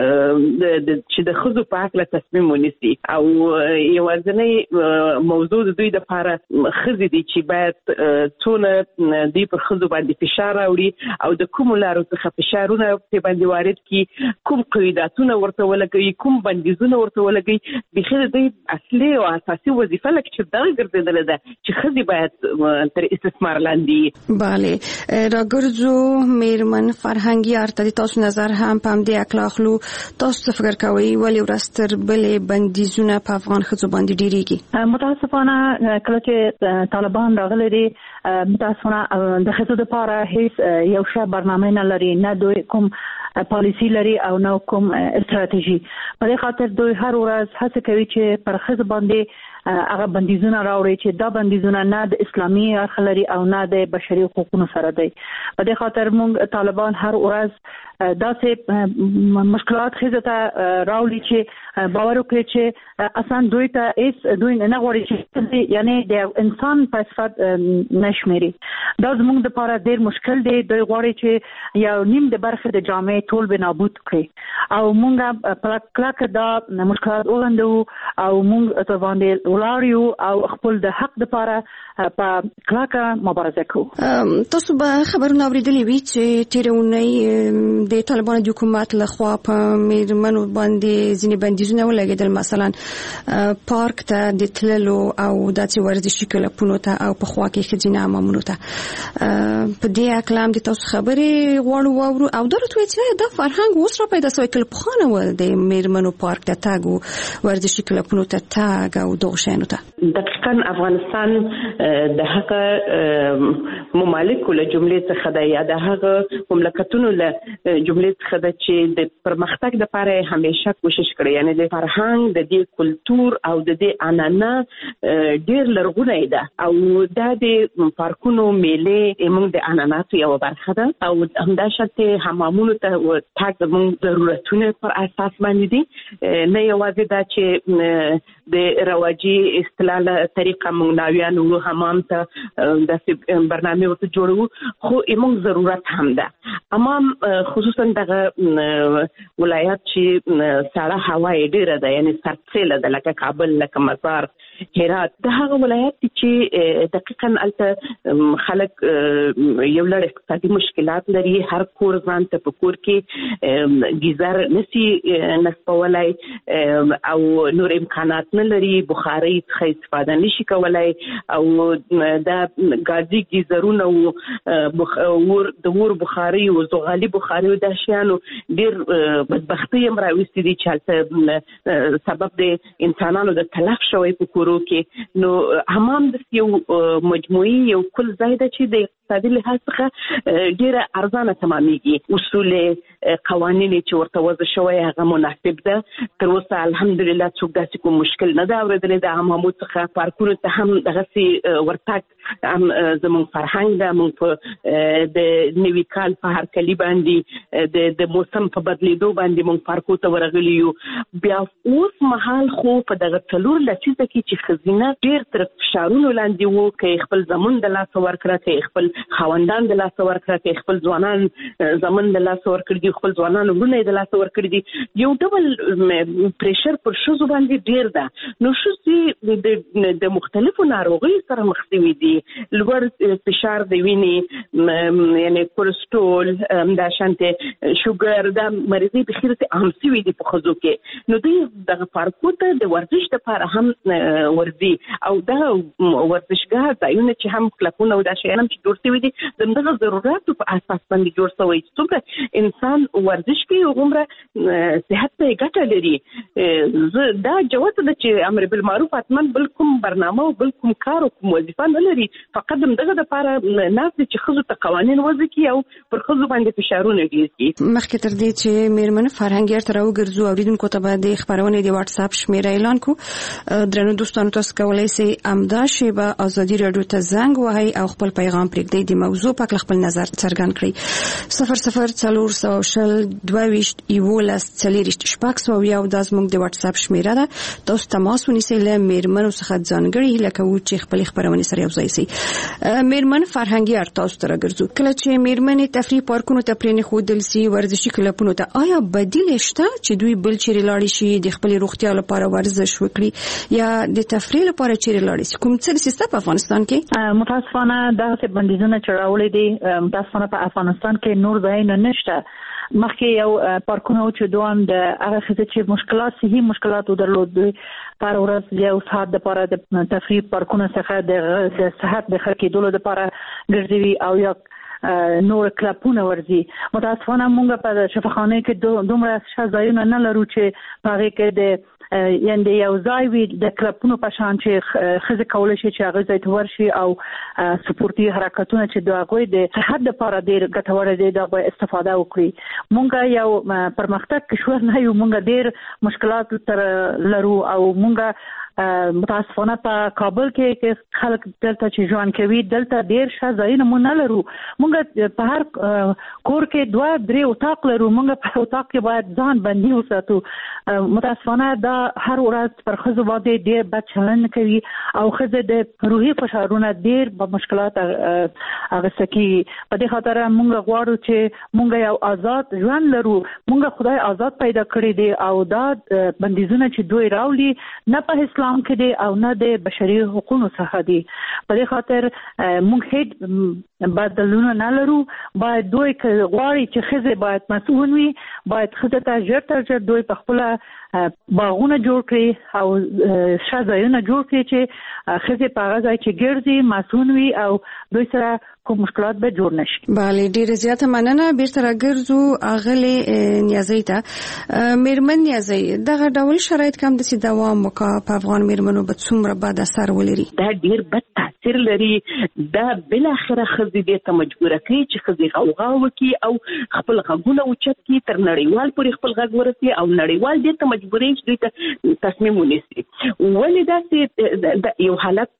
ښځو په هکله تصمیم ونیسي او یوازینی موضوع د دوی دپاره ښځې دي چې باید څونه دوی پر ښځو باندې فشار راوړي او د کومو لارو څخه فشارونه پرې باندې وارد کړي، کوم قیوداتونه ورته ولګوي، کوم بندیزونه ورته ولګوي. بیخي د دوی اصلي او اساسي وظیفه لکه چې دغه ګرځېدلې ده چې ښځې باید تر استثمار لاندې. بله، راګرځو میرمن فرهنګیار ته د تاسو نظر هم په همدې اخلاقلو. تاسو څه فکر کوئ ولې ورځ تر بلې بندیزونه په افغان ښځو باندې ډېرېږي؟ متاسفانه کله چې طالبان راغلي دي متاسفانه د ښځو دپاره هیڅ یو ښه برنامه نه لري، نه دوی کوم پالیسی لري او نه کوم استراتیژي. په دې خاطر دوی هر ورځ هڅه کوي چې پر ښځو باندې هغه بندیزونه راوړي چې دا بندیزونه نه د اسلامي اړخ لري او نه د بشري حقوقو سره دی. په دې خاطر موږ طالبان هر ورځ داسې مشکلات خزه ته راوړي چې باور وکړي چې اصلا دوی ته دوی نه غواړي چې یعنی د انسان په صفت نشمري. دا زموږ لپاره ډېر مشکل دی. دوی غواړي چې یو نیم د برخه د جامعې ټول به نابود کړي او موږ په کلکه دا مشکلات وغندو او موږ ته باندې ولاړو او خپل د حق لپاره په کلکه مبارزه کوو. تاسو به خبرونه اوریدلي وي چې تیرونی د طالبانو د حکومت لخوا په میرمنو باندې ځینې بندیزونه ولګېدل، مثلا پارک ته د تللو او داسې ورزشي کلبونو ته او په خوا کې ښځینه حمامونو ته. په دې اقلام د تاسو خبرې غواړو واورو او دا راته وایي چې دا فرهنګ اوس را پیدا شوی که پخوانه و د میرمنو پارک ته تګ او ورزشي کلبونو ته تګ او دغه شیانو ته. دقیقاً افغانستان د هغه ممالکو له جملې څخه ده یا د هغه مملکتونو له جملې څخه ده چې د پرمختګ لپاره همیشه کوشش کړی، یعنی د فرهنګ د دې کلتور او د دې عنعنه ډېر لرغونی ده او دا د پارکونو میلې موږ د عنعناتو یوه برخه ده او همداشانتې حمامونو ته تګ زموږ ضرورتونه پر اساس باندې دي، نه یوازې دا چې د رواجي اصطلاح طریقه موږ ناویانو حمام ته داسې برنامه ورته جوړو، خو موږ ضرورت هم ده. حمام خصوصا دغه ولایت چې سړه هوا یې ډېره ده، یعنی سرسیله ده، لکه کابل، لکه مزار، هرات، د هغه ولایت چې دقیقاً هلته خلک یو لړ اقتصادي مشکلات لري. هر کور ځان ته په کور کې ګیزر نسی نصبولی او نور امکانات نه لري، بخارۍ څخه استفاده نشي کولای او دا ګازي ګیزرونه او د اور بخارۍ او زغالي بخارۍ او دا شیانو ډېر بدبختي هم راوستي دي چې هلته سبب د انسانانو د تلف شوی په کورو کې. نو حمام د یو مجموعي یو کل ځای ده چې د اقتصادي لحاظ څخه ډېره ارزانه تمامېږي. اصول قوانین چې ورته وضع شوی هغه مناسب ده. تر اوسه الحمدلله څوک داسې کوم مشکل نه ده اورېدلی د حمامو څخه. پارکونو ته هم دغسې ورتګ هم زموږ فرهنګ ده. موږ په د نوي کال په هرکلي باندې د موسم په بدلېدو باندې موږ پارکو ته ورغلي یو. بیا اوس مهال خو په دغه څلور لسیزه کې چې ښځینه ډېر تر فشارونو لاندې وو، که خپل زمون د لاسه ورکړه، که خپل خاوندان د لاسه ورکړه، که خپل ځوانان زمون د لاسه ورکړي دي، خپل ځوانان وروڼه یې د لاسه ورکړي دي، یو ډول پریشر پر ښځو باندې ډېر ده. نو ښځې د مختلفو ناروغیو سره مخ شوي دي، لوړ فشار د وینې یعنی کورسټول، همداشانتې شوګر، دا مرضۍ بخیر عام شوي دي په ښځو کې. نو دوی دغه پارکو ته د ورزش لپاره هم ورځي او دا ورزشګاه ځایونه چې هم کلبونه او دا شیان هم چې جوړ شوي دي د همدغه ضروراتو په اساس باندې جوړ شوی چې څومره انسان ورزش کوي هغومره صحت ته یې ګټه لري. دا جوته ده چې امر بالمعروف حتما بل کوم برنامه او بل کوم کار او کوم وظیفه نه لري، فقط همدغه دپاره ناست دي چې ښځو ته قوانین وضع کړي او پر ښځو باندې فشارونه ډېر کړي. مخکې تر دې چې میرمنې فرهنګ ته راوګرځو اوریدونکو ته به د خپرونې د واتساپ شمیره اعلان کو. درنو دوستانو، تاسو کولی شئ همدا شیبه ازادي راډیو ته زنګ وهئ او خپل پیغام پرېږدئ، د موضوع په اړه خپل نظر څرګند کړئ. 0040221140 دا زموږ د واتساپ شمیره ده. تاسو تماس ونیسئ، له میرمنو څخه ځانګړي هیله کوو چې خپل خپرونې سره یوځای شي. میرمن فرهنګي اړخ تاسو ته راګرځو. کله چې میرمنې تفریح پارکونو ته پرېنښودل سي، ورزشي کلبونو ته، آیا بدیل شته چې دوی بل چیرې لاړې شي د خپلې روغتیا لپاره ورزش وکړي یا د تفریح لپاره چیرې لاړې شي؟ کوم څه سیسته په افغانستان کې؟ متاسفانه دغسې بندیزونه چې راوړي دي متاسفانه په افغانستان کې نور ځایونه نشته. مخکې یو پارکونه و چې دوام د هغه ښځې چې مشکلات صحي مشکلات درلود دوی پر ورځ یو ساعت دپاره د تفریح پارکونه څخه د صحت د ښه کېدلو دپاره ګرځوي او یا نور کلبونه ورځي. متاسفانه موږ په شفاخانه کې دومره ښه ځایونه نه لرو چې په هغې کې د یعنی یو ځای وي د کلبونو په شان چې ښځې کولی شي چې هغه ځای ته ورشي او سپورتي حرکتونه چې د هغوی د صحت دپاره ډېر ګټوره دی د هغوی استفاده وکړي. موږ یو پرمختګ کشور نه یو، موږ ډېر مشکلات سره لرو او موږ متاسفانه په کابل کې خلک دلته چې ژوند کوي دلته ډیر ځایونه مونږ نه لرو. مونږ په هر کور کې 2-3 اتاق لرو. مونږ په اتاق کې باید ځان بندي وساتو. متاسفانه دا هر ورځ پر ښځو باندې ډیر بد چلند کوي او ښځې د روحي فشارونه ډیر په مشکلات اغسته کوي. په دې خاطر مونږ غواړو چې مونږ یو آزاد ژوند لرو. مونږ خدای آزاد پیدا کړی دی او دا بندیزونه چې دوی راولي نه په اسلام کې دی او نه د بشري حقوقو څخه دی. په دې خاطر مونږ هیڅ بدلونه نه لرو. باید دوی غواړي چې ښځې باید مسؤل وي، باید ښځې ته ژر تر ژره دوی په خپله باغونه جوړ کړي او ځایونه جوړ کړي چې ښځې په هغه ځای کې ګرځي مسؤل وي او دوی سره کوم مشکلات به جوړ نشي. بله ډیره زیاته مننه. بیرته راګرځو اغلې نیازۍ ته. میرمن نیازۍ دغه ډول شرایط کوم د سي دوام وکړه په افغان میرمنو به څومره بد اثر ولري؟ دا ډیر بد تاثیر لري. دا بل اخره ښځې دې ته مجبوره کوي چې ښځې غوغا وکړي او خپل غږونه اوچت کړي تر نړیوال پورې خپل غږ ورسوي او نړیوال دې ته مجبورې چې دوی ته تصمیم ونیسي. ولې داسې یو حالت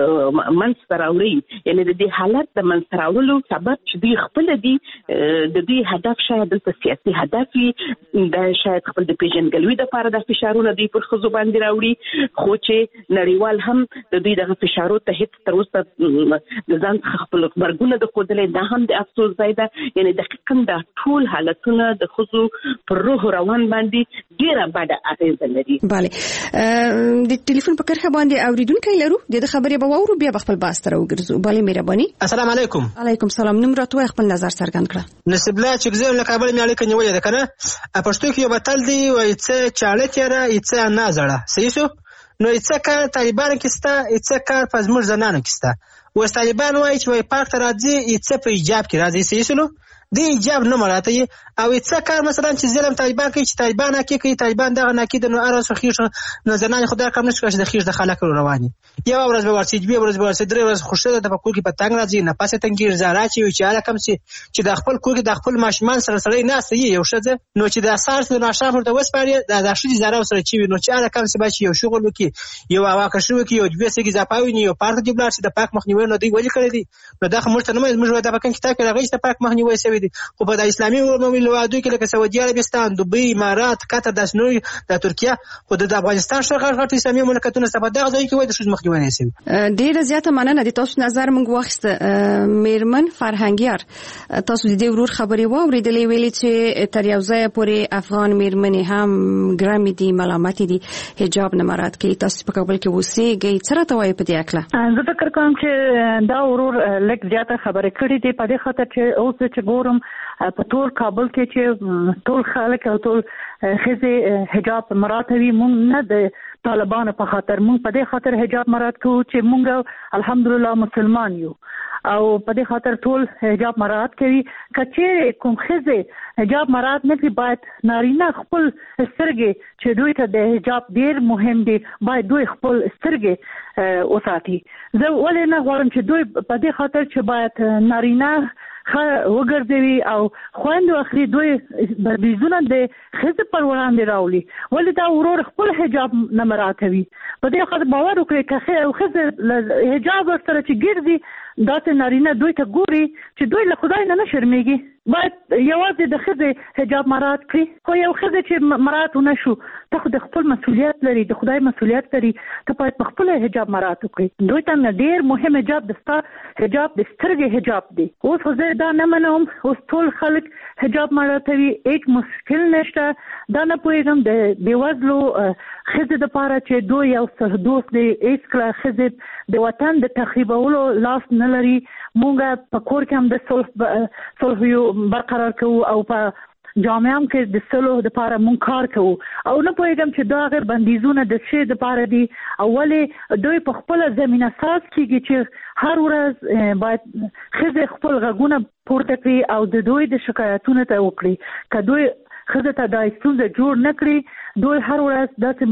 منځته راوړي، یعنې د دې حالت د منځته راوړلو سبب چې دوی خپل دي د دوی هدف شاید دلته سیاسي هدف وي، دا شاید خپل د پیژندګلوي دپاره د فشارونه دوی پر ښځو باندې راوړي، خو چې نړیوال هم د دوی دغه فشارو ته هېڅ تر اوسه د ځان څخه خپل غبرګونه د ښودلی. دا هم د افسوس ځای ده. یعنې دقیقا دا ټول حالتونه د ښځو پر روح روان باندې ډېره بده اغېزه لري. بله د ټلیفون په کرښه باندې اورېدونکی لرو. د خبرې به واورو بیا به خپل بحث ته راوګرځو. بله مهرباني. السلام علیکم. علیکم سلام. نوم راته وایه، خپل نظر څرګند کړه. نصیب الله چګزی له کابل مې اړیکه نیولې ده کنه. پښتو کې یو متل دی وایي څه چاړه تېره څه نه زړه. صحیح شو؟ نو څه کار طالبانو کې سته، څه کار په زموږ زنانو کې سته. اوس طالبان وایي چې وایي پاک ته راځي، څه په ایجاب کې راځي. صحیح شو؟ د ایجاب نه مراته او څه کار مثلا چې ظلم طالبان کوي، چې طالبان حقیقي کوي، طالبان دغه ناکید نو ارس خېښ نو زنان خدای کم نشي چې د خېښ د خلک رواني. یو ورځ به ورسې، دوه ورځې به ورسې، درې ورځې خوشاله د پکور کې په تنګ راځي، نه پاسه تنګي زارا چې چاله کم چې د خپل کور کې د خپل ماشومان سره سره نه سي یو شته نو چې د اساس نو شام ورته وسپاري د شې زارا سره چې نو چې اله کم څه بچي یو شغل وکي، یو واکه شو وکي، یو دوه سګي زپاوي یو پارت دی بلار چې د پاک مخنیوي نو دی ولي کړی دی. نو دا خمرته نه موږ د پاکستان کتاب کې راغی چې پاک مخنیوي سوي دي. خو په اسلامي مملکتونو کې لکه سعودي عربستان، دوبۍ، امارات، قطر، د نور د ترکیه، خو د افغانستان شرق غټ اسلامي مملکتونو څخه دغه ځای کې وایي د شوز مخنیوي نه سوي. ډیره زیاته مننه. د تاسو نظر موږ واخیسته. میرمن فرهنګیار تاسو د دې ورور خبرې واورېدلې، ویلي چې تر یو ځای پورې افغان میرمنې هم ګرامي دي، ملامت دي، حجاب نه مراعات کوي. تاسو په کابل کې اوسېږئ، څه راته وایي په دې اړه؟ زه فکر کوم چې دا ورور لږ زیاته خبرې کړې دي په دې خاطر چې اوس چې ګورم په ټول کابل کې چې ټول خلک او ټول ښځې حجاب مراعاتوي. مونږ نه د طالبانو په خاطر، مونږ په دې خاطر حجاب مراعات کوو چې مونږ الحمدلله مسلمان یو او په دې خاطر ټول حجاب مراعات کوي. که چیرې کوم ښځې حجاب مراعات نه کوي، باید نارینه خپل سترګې چې دوی ته د حجاب ډېر مهم دي، باید دوی خپل سترګې وساتي. زه ولې نه غواړم چې دوی په دې خاطر چې باید نارینه وګرځوي او خویندو اخلي دوی بندیزونه د ښځې پر وړاندې راولي. ولې دا ورور خپل حجاب نه مراعاتوي؟ په دې خاطر باور وکړئ که ښځه حجاب ورسره چې ګرځي داسې نارینه دوی ته ګوري چې دوی له خدای نه شرمېږي. باید یوازې د ښځې حجاب مراعات کړي. خو یو ښځه چې مراعات ونه شو، ته خو د خپل مسؤلیت لري، د خدای مسؤلیت لري، ته باید په خپل حجاب مراعات وکړي. دوی ته ډېر مهم حجاب د ستا حجاب د سترګې حجاب دی. اوس خو زه دا نه منم، اوس ټول خلک حجاب مراعاتوي، هیڅ مشکل نشته. دا نه پوهېږم د بېوزلو ښځې دپاره چې دوی یو دوست دی، هېڅکله ښځې د وطن د تخریبولو لاس نه لري. مونږ په کور کې هم د صلح برقرار کوو او په جامعه هم کې د صلح دپاره مونږ کار کوو او نه پوهېږم چې دا غیر بندیزونه د څه دپاره دي او ولې دوی په خپله زمینه ساز کېږي چې هر ورځ باید ښځې خپل غږونه پورته کړي او د دوی د شکایتونو ته وکړي. که دوی ښځې ته دا ستونزه جوړ نه کړي، دوی هر ورځ داسې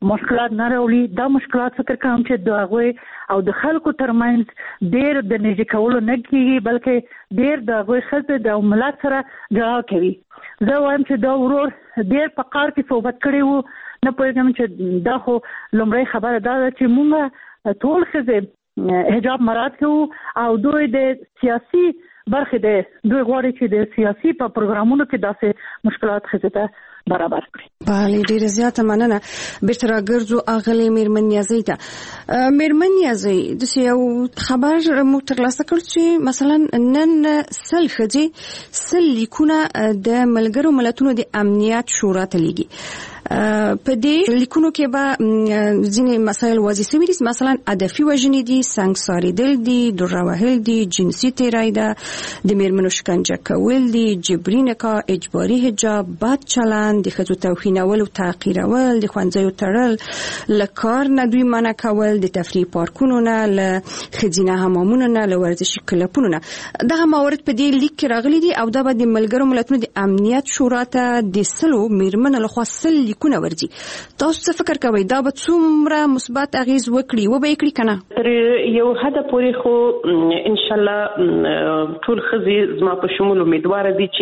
مشکلات نه راوړي. دا مشکلات فکر کوم چې د هغوی او د خلکو ترمنځ ډېر د نږدې کولو نه کېږي، بلکې ډېر د هغوی ښځې د ملت سره جګړه کوي. زه وایم چې دا ورور ډېر په قار کې صحبت کړی وو. نه پوهېږم چې دا خو لومړی خبره دا ده چې موږ ټول ښځې حجاب مراعات کوو او دوی د سیاسي برخې دوی غواړي چې د سیاسي په پروګرامونو کې داسې مشکلات ښځې ته برابر کړي. بله ډیره زیاته مننه. بیرته راګرځو اغلې میرمن نیازۍ ته. میرمن نیازۍ د یو خبر موږ ترلاسه کړ چې مثلا نن 100 ښځې لیکونه د ملګرو ملتونو د امنیت شورا ته لیږي. په دې لیکونو کې به ځینې مسایل واضح شوي دي، مثلا هدفي وژنې دي، سنګسارېدل دي، دوره وهل دي، جنسي تیری ده، د میرمنو شکنجه کول دي، جبري نکاح، اجباري حجاب، بد چلند، د ښځو توهینول او تحقیرول، د ښوونځیو تړل، له کار نه دوی منع کول، د تفریح پارکونو نه، له ښځینه حمامونو نه، له ورزشي کلبونو نه. دغه موارد په دې لیک کې راغلي دي او دا به د ملګرو ملتونو د امنیت شورا ته د 100 میرمنو لخوا 100 لیکونه ورځي. تاسو څه فکر کوئ دا به څومره مثبت اغیز وکړي و به یې کړي کنه؟ تر یو حد پورې خو ان شاء الله ټول ښځې زما په شمول امیدواره دي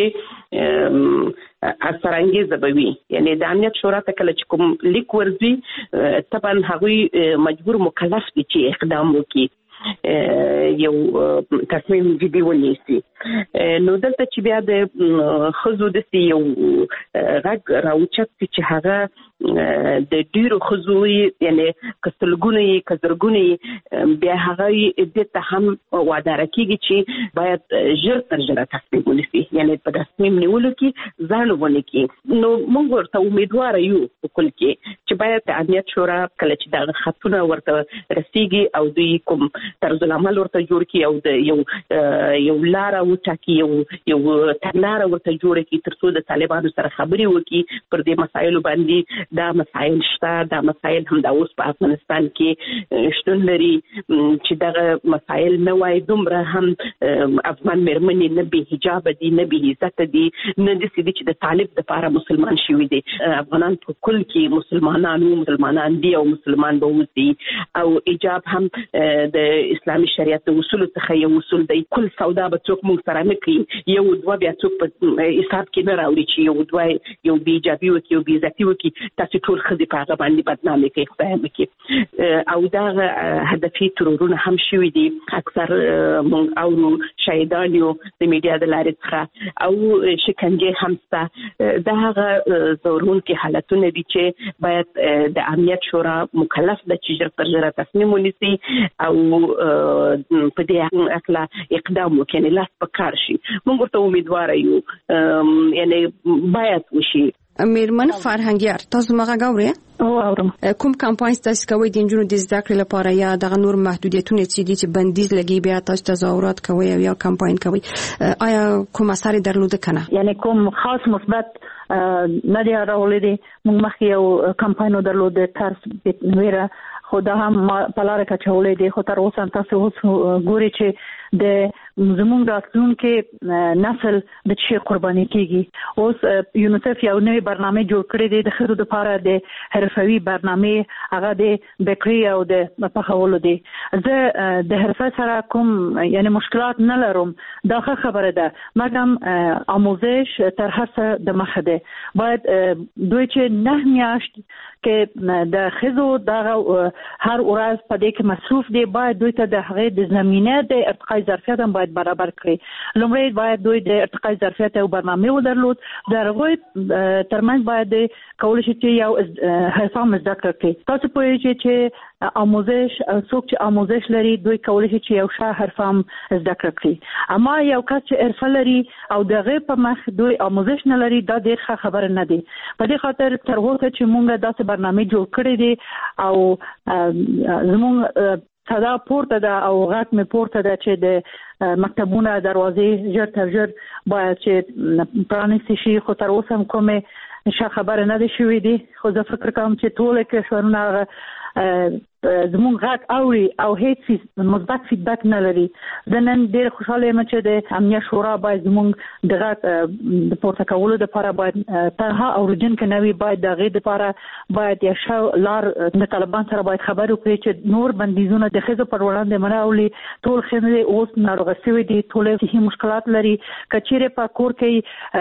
چې اثرانګیزه به وي. یعنی د امنیت شورا ته کله چې کوم لیک ورځي طبعا هغوی مجبور مکلف دي چې اقدام وکړي، یو تصمیم جدي ونیسي. نو دلته چې بیا د ښځو داسې یو غږ راوچت چې هغه د ډیرو ښځو یعنی که سلګونه یې که زرګونه یې بیا هغه دې ته هم واداره کېږي چې باید ژر تر ژره تصمیم ونیسي، یعنی په تصمیم نیولو کې ځان ونه کړي. نو موږ ورته امیدواره یو په کل کې چې باید د امنیت شورا کله چې دغه خطونه ورته رسیږي او دوی کوم طرز العمل ورته جوړ کړي او د یو لاره وټاکي، یو تګلاره ورته جوړه کړي تر څو د طالبانو سره خبرې وکړي پر دې مسایلو باندې. دا مسایل شته، دا مسایل هم دا اوس په افغانستان کې شتون لري چې دغه مسایل نه وای دومره هم افغان میرمنې نه بې حجابه دي، نه بې عزته دي، نه داسې دي چې د طالب دپاره مسلمان شوي دي. افغانان په کل کې مسلمانان دي او مسلمان به اوسي او حجاب هم د اسلامي شریعت د اصولو څخه یو اصول دی. کل سودا به څوک موږ سره نه کړي، یو دوه بیا څوک په حساب کې نه راوړي چې یو دوه یو بې حجابي وکړي، یو بې عزتي وکړي، تاسو ټول ښځې په هغه باندې بدنامي کوي، خدای وکړي. او دغه هدفي ترورونه هم شوي دي، اکثر موږ اورو شهیدان یو د میډیا د لارې څخه او شکنجې هم شته. دا هغه ځورونکي حالتونه دي چې باید د امنیت شورا مکلف ده چې ژر تر ژره تصمیم ونیسي او په دې اړه اقدام وکړي، یعنې لاس په کار شي. موږ ورته امیدواره یو، یعنې باید وشي. میرمن فرهنګیار، تاسو ما غواړئ؟ اورم. کوم کمپاین تاسو کوي د نجونو د زده کړې لپاره یا دغه نور محدودیتونه چې بندیز لګي بیا تاسو تظاهرات کوي یا کمپاین کوي؟ آیا کوم اثر درلوده کنه؟ یعنی کوم خاص مثبت نه دی راولې دي. موږ مخکې یو کمپاین درلوده ترس ویره خو دا هم په لاره کې چولې دي. خو تر اوسه تاسو اوس ګوري چې د زموږ راتلونکي نسل د چی قرباني کیږي. اوس یونیسف یو نوې برنامه جوړ کړې ده د ښځو لپاره، د حرفوي برنامه، هغه د بیکري او د پخولو دي. زه د حرفه سره کوم یعنی مشکلات نه لرم، دا ښه خبره ده، مګر آموزش تر هر څه د مخه ده. باید دوی چې 9 میاشت کې د ښځو دغه هر ورځ په دې کې مصروف دي، باید دوی ته د هغې د زمینه د ارتقای ظرفیت هم باید برابر کړي. لومړی باید دوی د ارتقای ظرفیت او برنامه ودرلود، د هغوی ترمنځ باید کولی شي چې یو حرفه زده کړي. تاسو پوهیږئ چې آموزش څوک چې آموزش لري دوی کولی شي چې یو ښه حرفه هم زده کړي. اما یو کس چې حرفه لري او دغه په مخ دوی آموزش نه لري، دا ډېر ښه خبره نه دی. په دې خاطر تر اوسه چې موږ داسې برنامه جوړ کړی دی او زموږ صدا پورته ده او غږ مې پورته ده چې د مکتبونه دروازې ژر تر ژر باید چې پرانیستې شي. خو تر اوسه هم کومې ښه خبره نه ده شوې دي. خو زه فکر کوم چې ټول کشورونه زموږ غږ اوري او هیڅ مثبت فیډبک نه لري. زه نن ډېر خوشاله یم چې د امنیت شورا باید زموږ د غږ د پورته کولو لپاره باید تنها اورېدونکي نه وي، باید د هغې لپاره باید یو ښه لار د طالبان سره باید خبرې وکړي چې نور بندیزونه د ښځو پر وړاندې منع اولي. ټول ښځې اوس ناروغه شوي دي، ټول صحي مشکلات لري. که چیرې په کور کې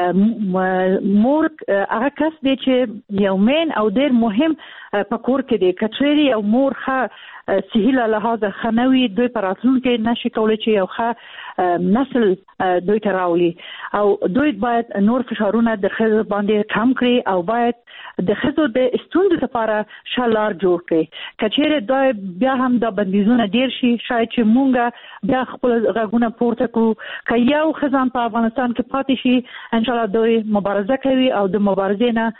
مور هغه کس دی چې یو مین او ډېر مهم په کور کې دی، که چیرې یو مور ښه صحي له لحاظه ښه نه وي، دوی په راتلونکي نشي کولی چې یو ښه نسل دوی ته راولي. او دوی باید نور فشارونه د ښځو باندې کم کړي او باید د ښځو د ستونزو لپاره ښه لار جوړ کړي. که چیرې دوی بیا هم دا بندیزونه ډېر شي، شاید چې مونږ بیا خپل غږونه پورته کړو. که یو ښځه په افغانستان کې پاتې شي، انشاءالله دوی مبارزه کوي او د مبارزې نه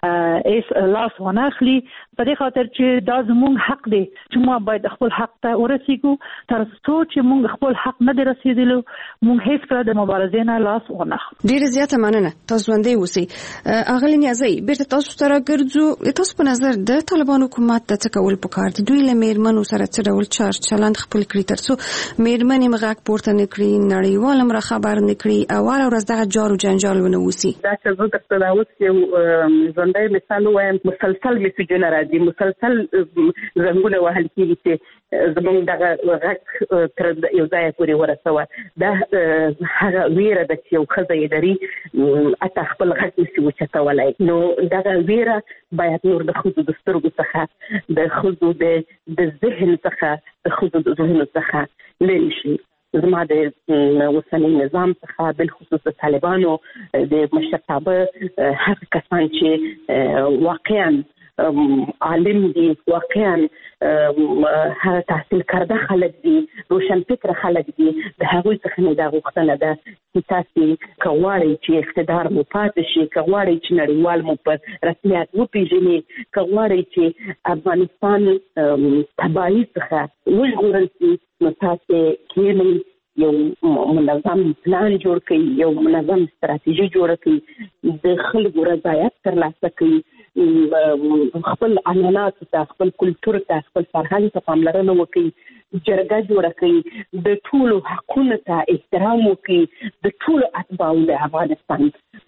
لاس ونه اخلي. په دې خاطر چې دا زموږ حق دی چې موږ باید خپل حق ته ورسیږو. تر څو چې موږ خپل حق نه دی رسیدلو، موږ هیڅ کله د مبارزې نه لاس ونه اخلو. ډیره زیاته مننه. تاسو ژوندۍ اوسئ. اغلې نیازی بیرته تاسو سره ګرځو. تاسو په نظر د طالبان حکومت د څه کول پکار دي؟ دوی له میرمنو سره څه ډول چلند خپل کړی ترڅو میرمنې مغاک پورته نه کړي، نړیوال هم را خبر نه کړي او هر ورځ دغه جار او جنجال ونه وسی؟ دا چې زه درته دا اوس یو ژوندۍ مثال وایم، مسلسل میسجونه راځي، مسلسل زنګونه وهل کېږي چې زموږ دغه غږ تر یو ځایه پورې ورسوه. دا هغه ویره ده چې یو ښځه یې لري حتی خپل غږ نشي اوچتولی. نو دغه ویره باید نور د ښځو د سترګو څخه، د ښځو د ذهن څخه، د ښځو د ذهنو څخه لرې شي. زما د اوسنی نظام څخه بالخصوص د طالبانو د مشرتابه هغه کسان چې واقعا عالم دي، واقعا هغه تحصیل کرده خلک دي، روشن فکر خلک دي، د هغوی څخه نه دا غوښتنه ده چې تاسو که غواړئ چې اقتدار مو پاتې شي، که غواړئ چې نړیوال مو په رسمیت وپېژني، که غواړئ چې افغانستان تباهي څخه وژغورل شي، نو تاسو کېنئ یو منظم پلان جوړ کړئ، یو منظم ستراتیژي جوړه کړئ، د خلکو رضایت ترلاسه کړئ، خپل عنعنات ته، خپل کلتور ته، خپل فرهنګ ته پاملرنه وکړي، جرګه جوړه کړي، د ټولو حقونو ته احترام وکړي، د ټولو اتباعو د افغانستان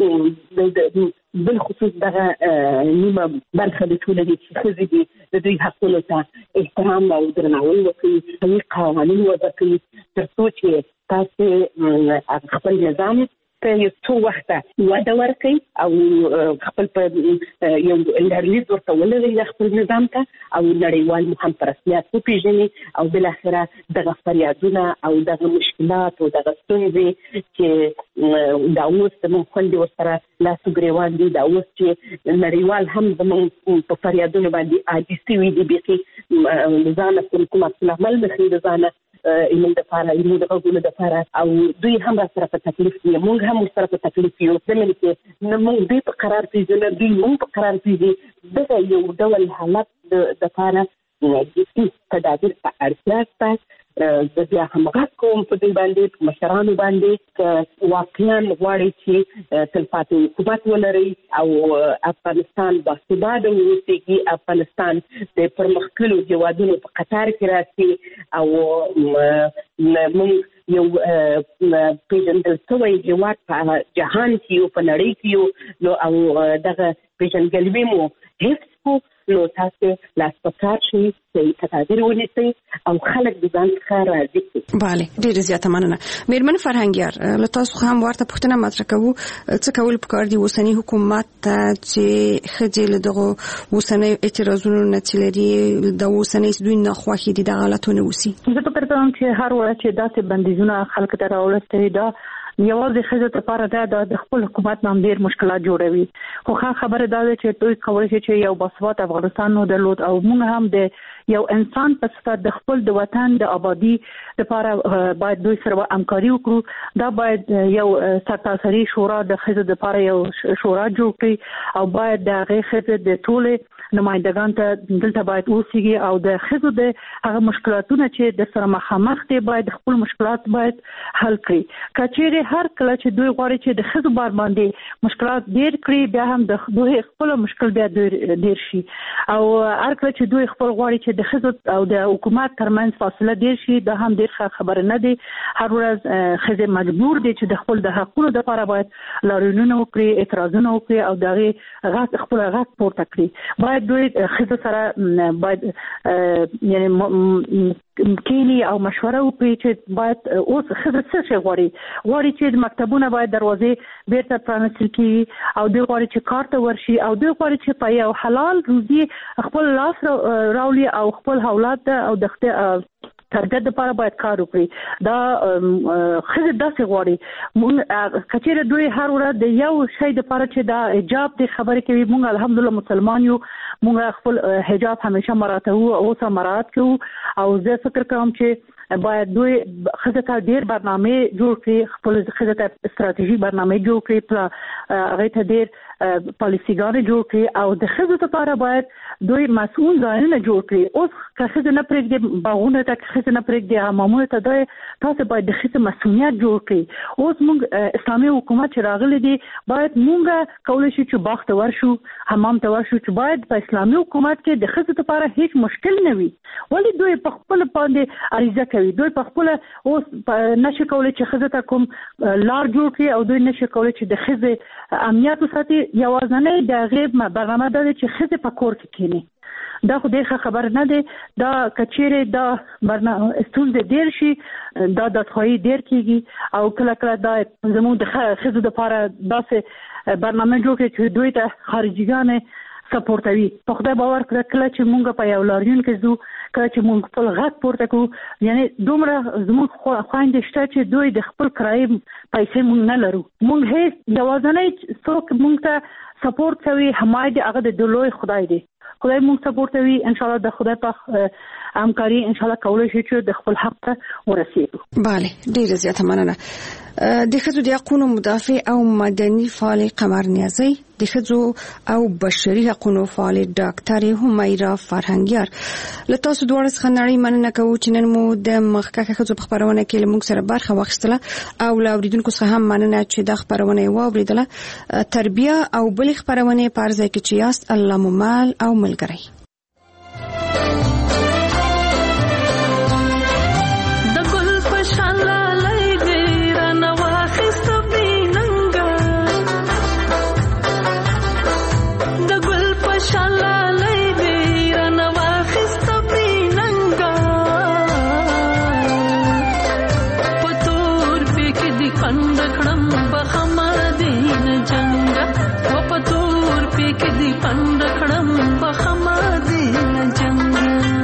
بالخصوص دغه نیمه برخه د ټولنې چې ښځې دي د دوی حقونو ته احترام او درناوی وکړي، صحیح قوانین وضع کړي، تر څو چې تاسو خپل نظام په یو څو وخته وده ورکړي او خپل په یو لرلیز ورته ولري خپل نظام ته، او نړیوال مو هم په رسمیت وپېژني، او بالاخره دغه فریادونه او دغه مشکلات او دغه ستونزې چې دا اوس زموږ خویندې ورسره لاس ګرېوان دي، دا اوس چې نړیوال هم زموږ په فریادونو باندې عاجز شوي دي، بیخي ځانه پر کوم عکس العمل نښي د ځانه ایمون دپاره، ایمون د غږونو دپاره، او دوی هم را سره په تکلیف دي، موږ هم ورسره په تکلیف یو. زمینې کې نه موږ دوی په قرار پېژنو، دوی موږ په قرار پېژني. دغه یو ډول حالت دپاره جدي تدابیر ته اړتیا شته. زه بیا هم غږ کوم په دوی باندې، په مشرانو باندې، که واقعا غواړئ چې تلپاتې حکومت ولرئ او افغانستان باثباته واوسېږي، افغانستان د پرمختللو هېوادونو په قطار کې راشي، او موږ یو پیژندل شوی هېواد په جهان کې یو، په نړۍ کې یو، نو او دغه پیژندګلوي مو حفظ کړو، نو تاسو لاس په کار شئ، صحیح تدابیر ونیسئ او خلک د ځان څخه راضي کړئ. بله، ډېره زیاته مننه. میرمن فرهنګیار، له تاسو هم ورته پوښتنه مطرح کوو، څه کول پکار دي اوسني حکومت ته چې ښځې له دغو اوسنیو اعتراضونو نه چې لري د اوسنۍ دوی ناخوښې دي دغه حالت ونه وسي؟ زه فکر کوم چې هر وخت چې داسې بندیزونه خلکو ته راوړل دا یوازې ښځو لپاره د خپل حکومت نام ډېر مشکلات جوړوي. خو خبره دا ده چې دوی کولی شي چې یو باثباته افغانستان درلود، او موږ هم د یو انسان په صفت د خپل د وطن د آبادی لپاره باید دوی سره همکاري وکړو. دا باید یو سرتاسري شورا د ښځو لپاره یو شورا جوړ کړي، او باید د هغې ښځې د ټولې نمائندگان ته دلته باید اوسېږي او د ښځو د هغه مشکلاتونه چې د سره مخامخ دي باید خپل مشکلات باید حل کړي. که چیرې هر کله چې دوی غواړي چې د ښځو بار باندې مشکلات ډېر کړي بیا هم د دوی خپل مشکل بیا ډېر شي او هر کله چې دوی خپل غواړي چې د ښځو او د حکومت ترمنځ فاصله ډېر شي دا هم ډېر ښه خبره نه دی. هر ورځ ښځې مجبور دي چې د خپل د حقونو لپاره باید لاریونونه وکړي، اعتراضونه وکړي او د هغې غږ خپل غږ پورته کړي. باید دوی ښځو سره باید یعنې کینی او مشوره وکړي چې باید اوس ښځه څه شي غواړي چې د مکتبونه باید دروازې بیرته پرانیستل کړي او دوی غواړي چې کار ته ورشي او دوی غواړي چې په یو حلال روزي خپل لاس راولي او خپل اولاد او د تربیت لپاره باید کار وکړي. دا ښځې داسې غواړي. مونږ کچېره دوی هر ورځ د یو شی لپاره چې دا حجاب د خبرې کوي، مونږ الحمدلله مسلمان یو، مونږ خپل حجاب همیشه مراعاتوو او اوس مراعات کوو او زه فکر کوم چې باید دوی ښځې ته ډېر برنامې جوړ کړي، خپل ښځې ته استراتیژي برنامې جوړ کړي، هغې ته ډېر پالیسیګانې جوړ کړي او د ښځو لپاره باید دوی مسؤل ځایونه جوړ کړي. اوس که ښځې نه پرېږدي باغونو ته، که ښځې نه پرېږدي حمامونو ته، تاسو باید د ښځې مسؤلیت جوړ کړي. اوس موږ اسلامي حکومت چې راغلی دی باید موږ کولی شو چې باغ ته ورشو، حمام ته ورشو، چې باید په اسلامي حکومت کې د ښځو لپاره هیڅ مشکل نه وي. ولې دوی په خپل باندې عریضه کوي؟ دوی په خپل اوس نشي کولی چې ښځو ته کوم لار جوړ کړي او دوی نشي کولی چې د ښځې امنیت وساتي. یوازنۍ د هغې برنامه دا ده چې ښځې په کور کې کینی. دا خو ډېر ښه خبر نه دی. دا کچېرې دا ستونزې ډېر شي، دا دادخواهي ډېر کېږي او کله کله دا زموږ د ښځو دپاره داسې برنامه جوړ کړي چې دوی ته خارجیګانې سپورټوي. په خدای باور کړه کله چې مونږ په یو لاریون کې ځو، کله چې مونږ خپل غږ پورته کوو، یعنې دومره زموږ خویندې شته چې دوی د خپل کرایې پیسې مونږ نه لرو. مونږ هیڅ یوازنۍ څوک مونږ ته سپورټ کوي حمایت دی هغه د لوی خدای دی. خدای مونږ سپورټ کوي، انشاءالله د خدای په همکاري انشاءالله کولی شي چې د خپل حق ته ورسېږو. بله، ډېره زیاته مننه. د ښځو د حقونو مدافع او مدني فعال قمر نیازی، د ښځو او بشري حقونو فعال ډاکټر همیرا فرهنګیار، له تاسو دواړو څخه نړۍ مننه کوو چې نن مو د مخکښه ښځو په خپرونه کې له موږ سره برخه واخیستله او له اورېدونکو څخه هم مننه چې دا خپرونه یې واورېدله. تربیه او بلې خپرونې په هر ځای کې چې یاست الله مو مل او ملګری. پندکړم په خما دې جنگ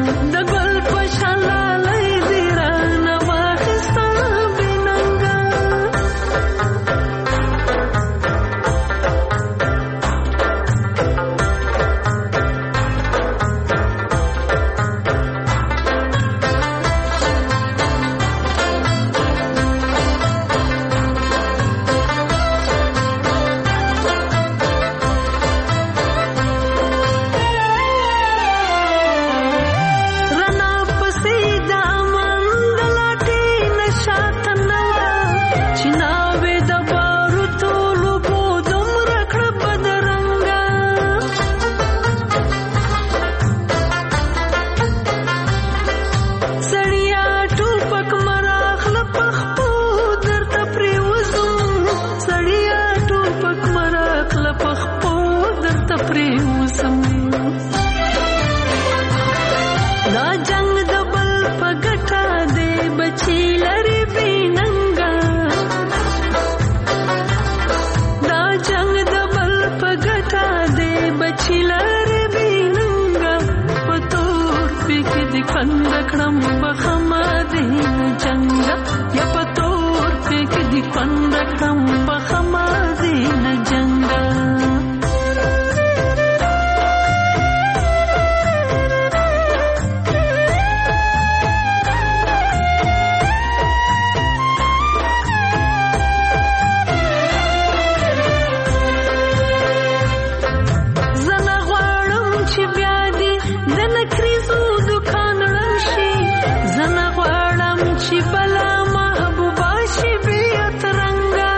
بلا محبوبا شي بیت رنگا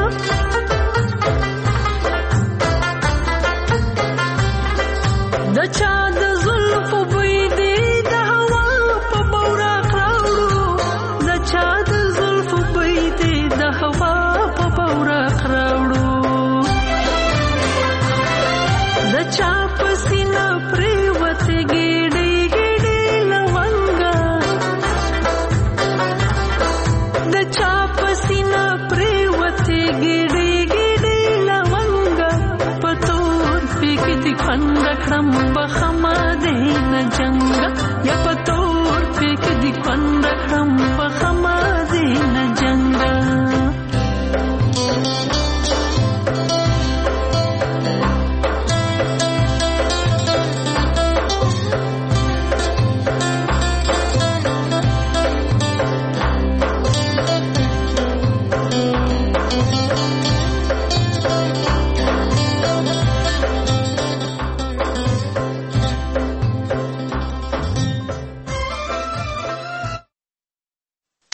د چا د زلف بوی دی د هوا په بوراق راوړو د چا د زلف بوی دی د هوا په بوراق راوړو د چا پسینه پریوته ګډي ګډي لونګا د چا پسینه پریوته ګډي ګډي لونګا پتور پکې دي خند کړم بخما دې نه جنگ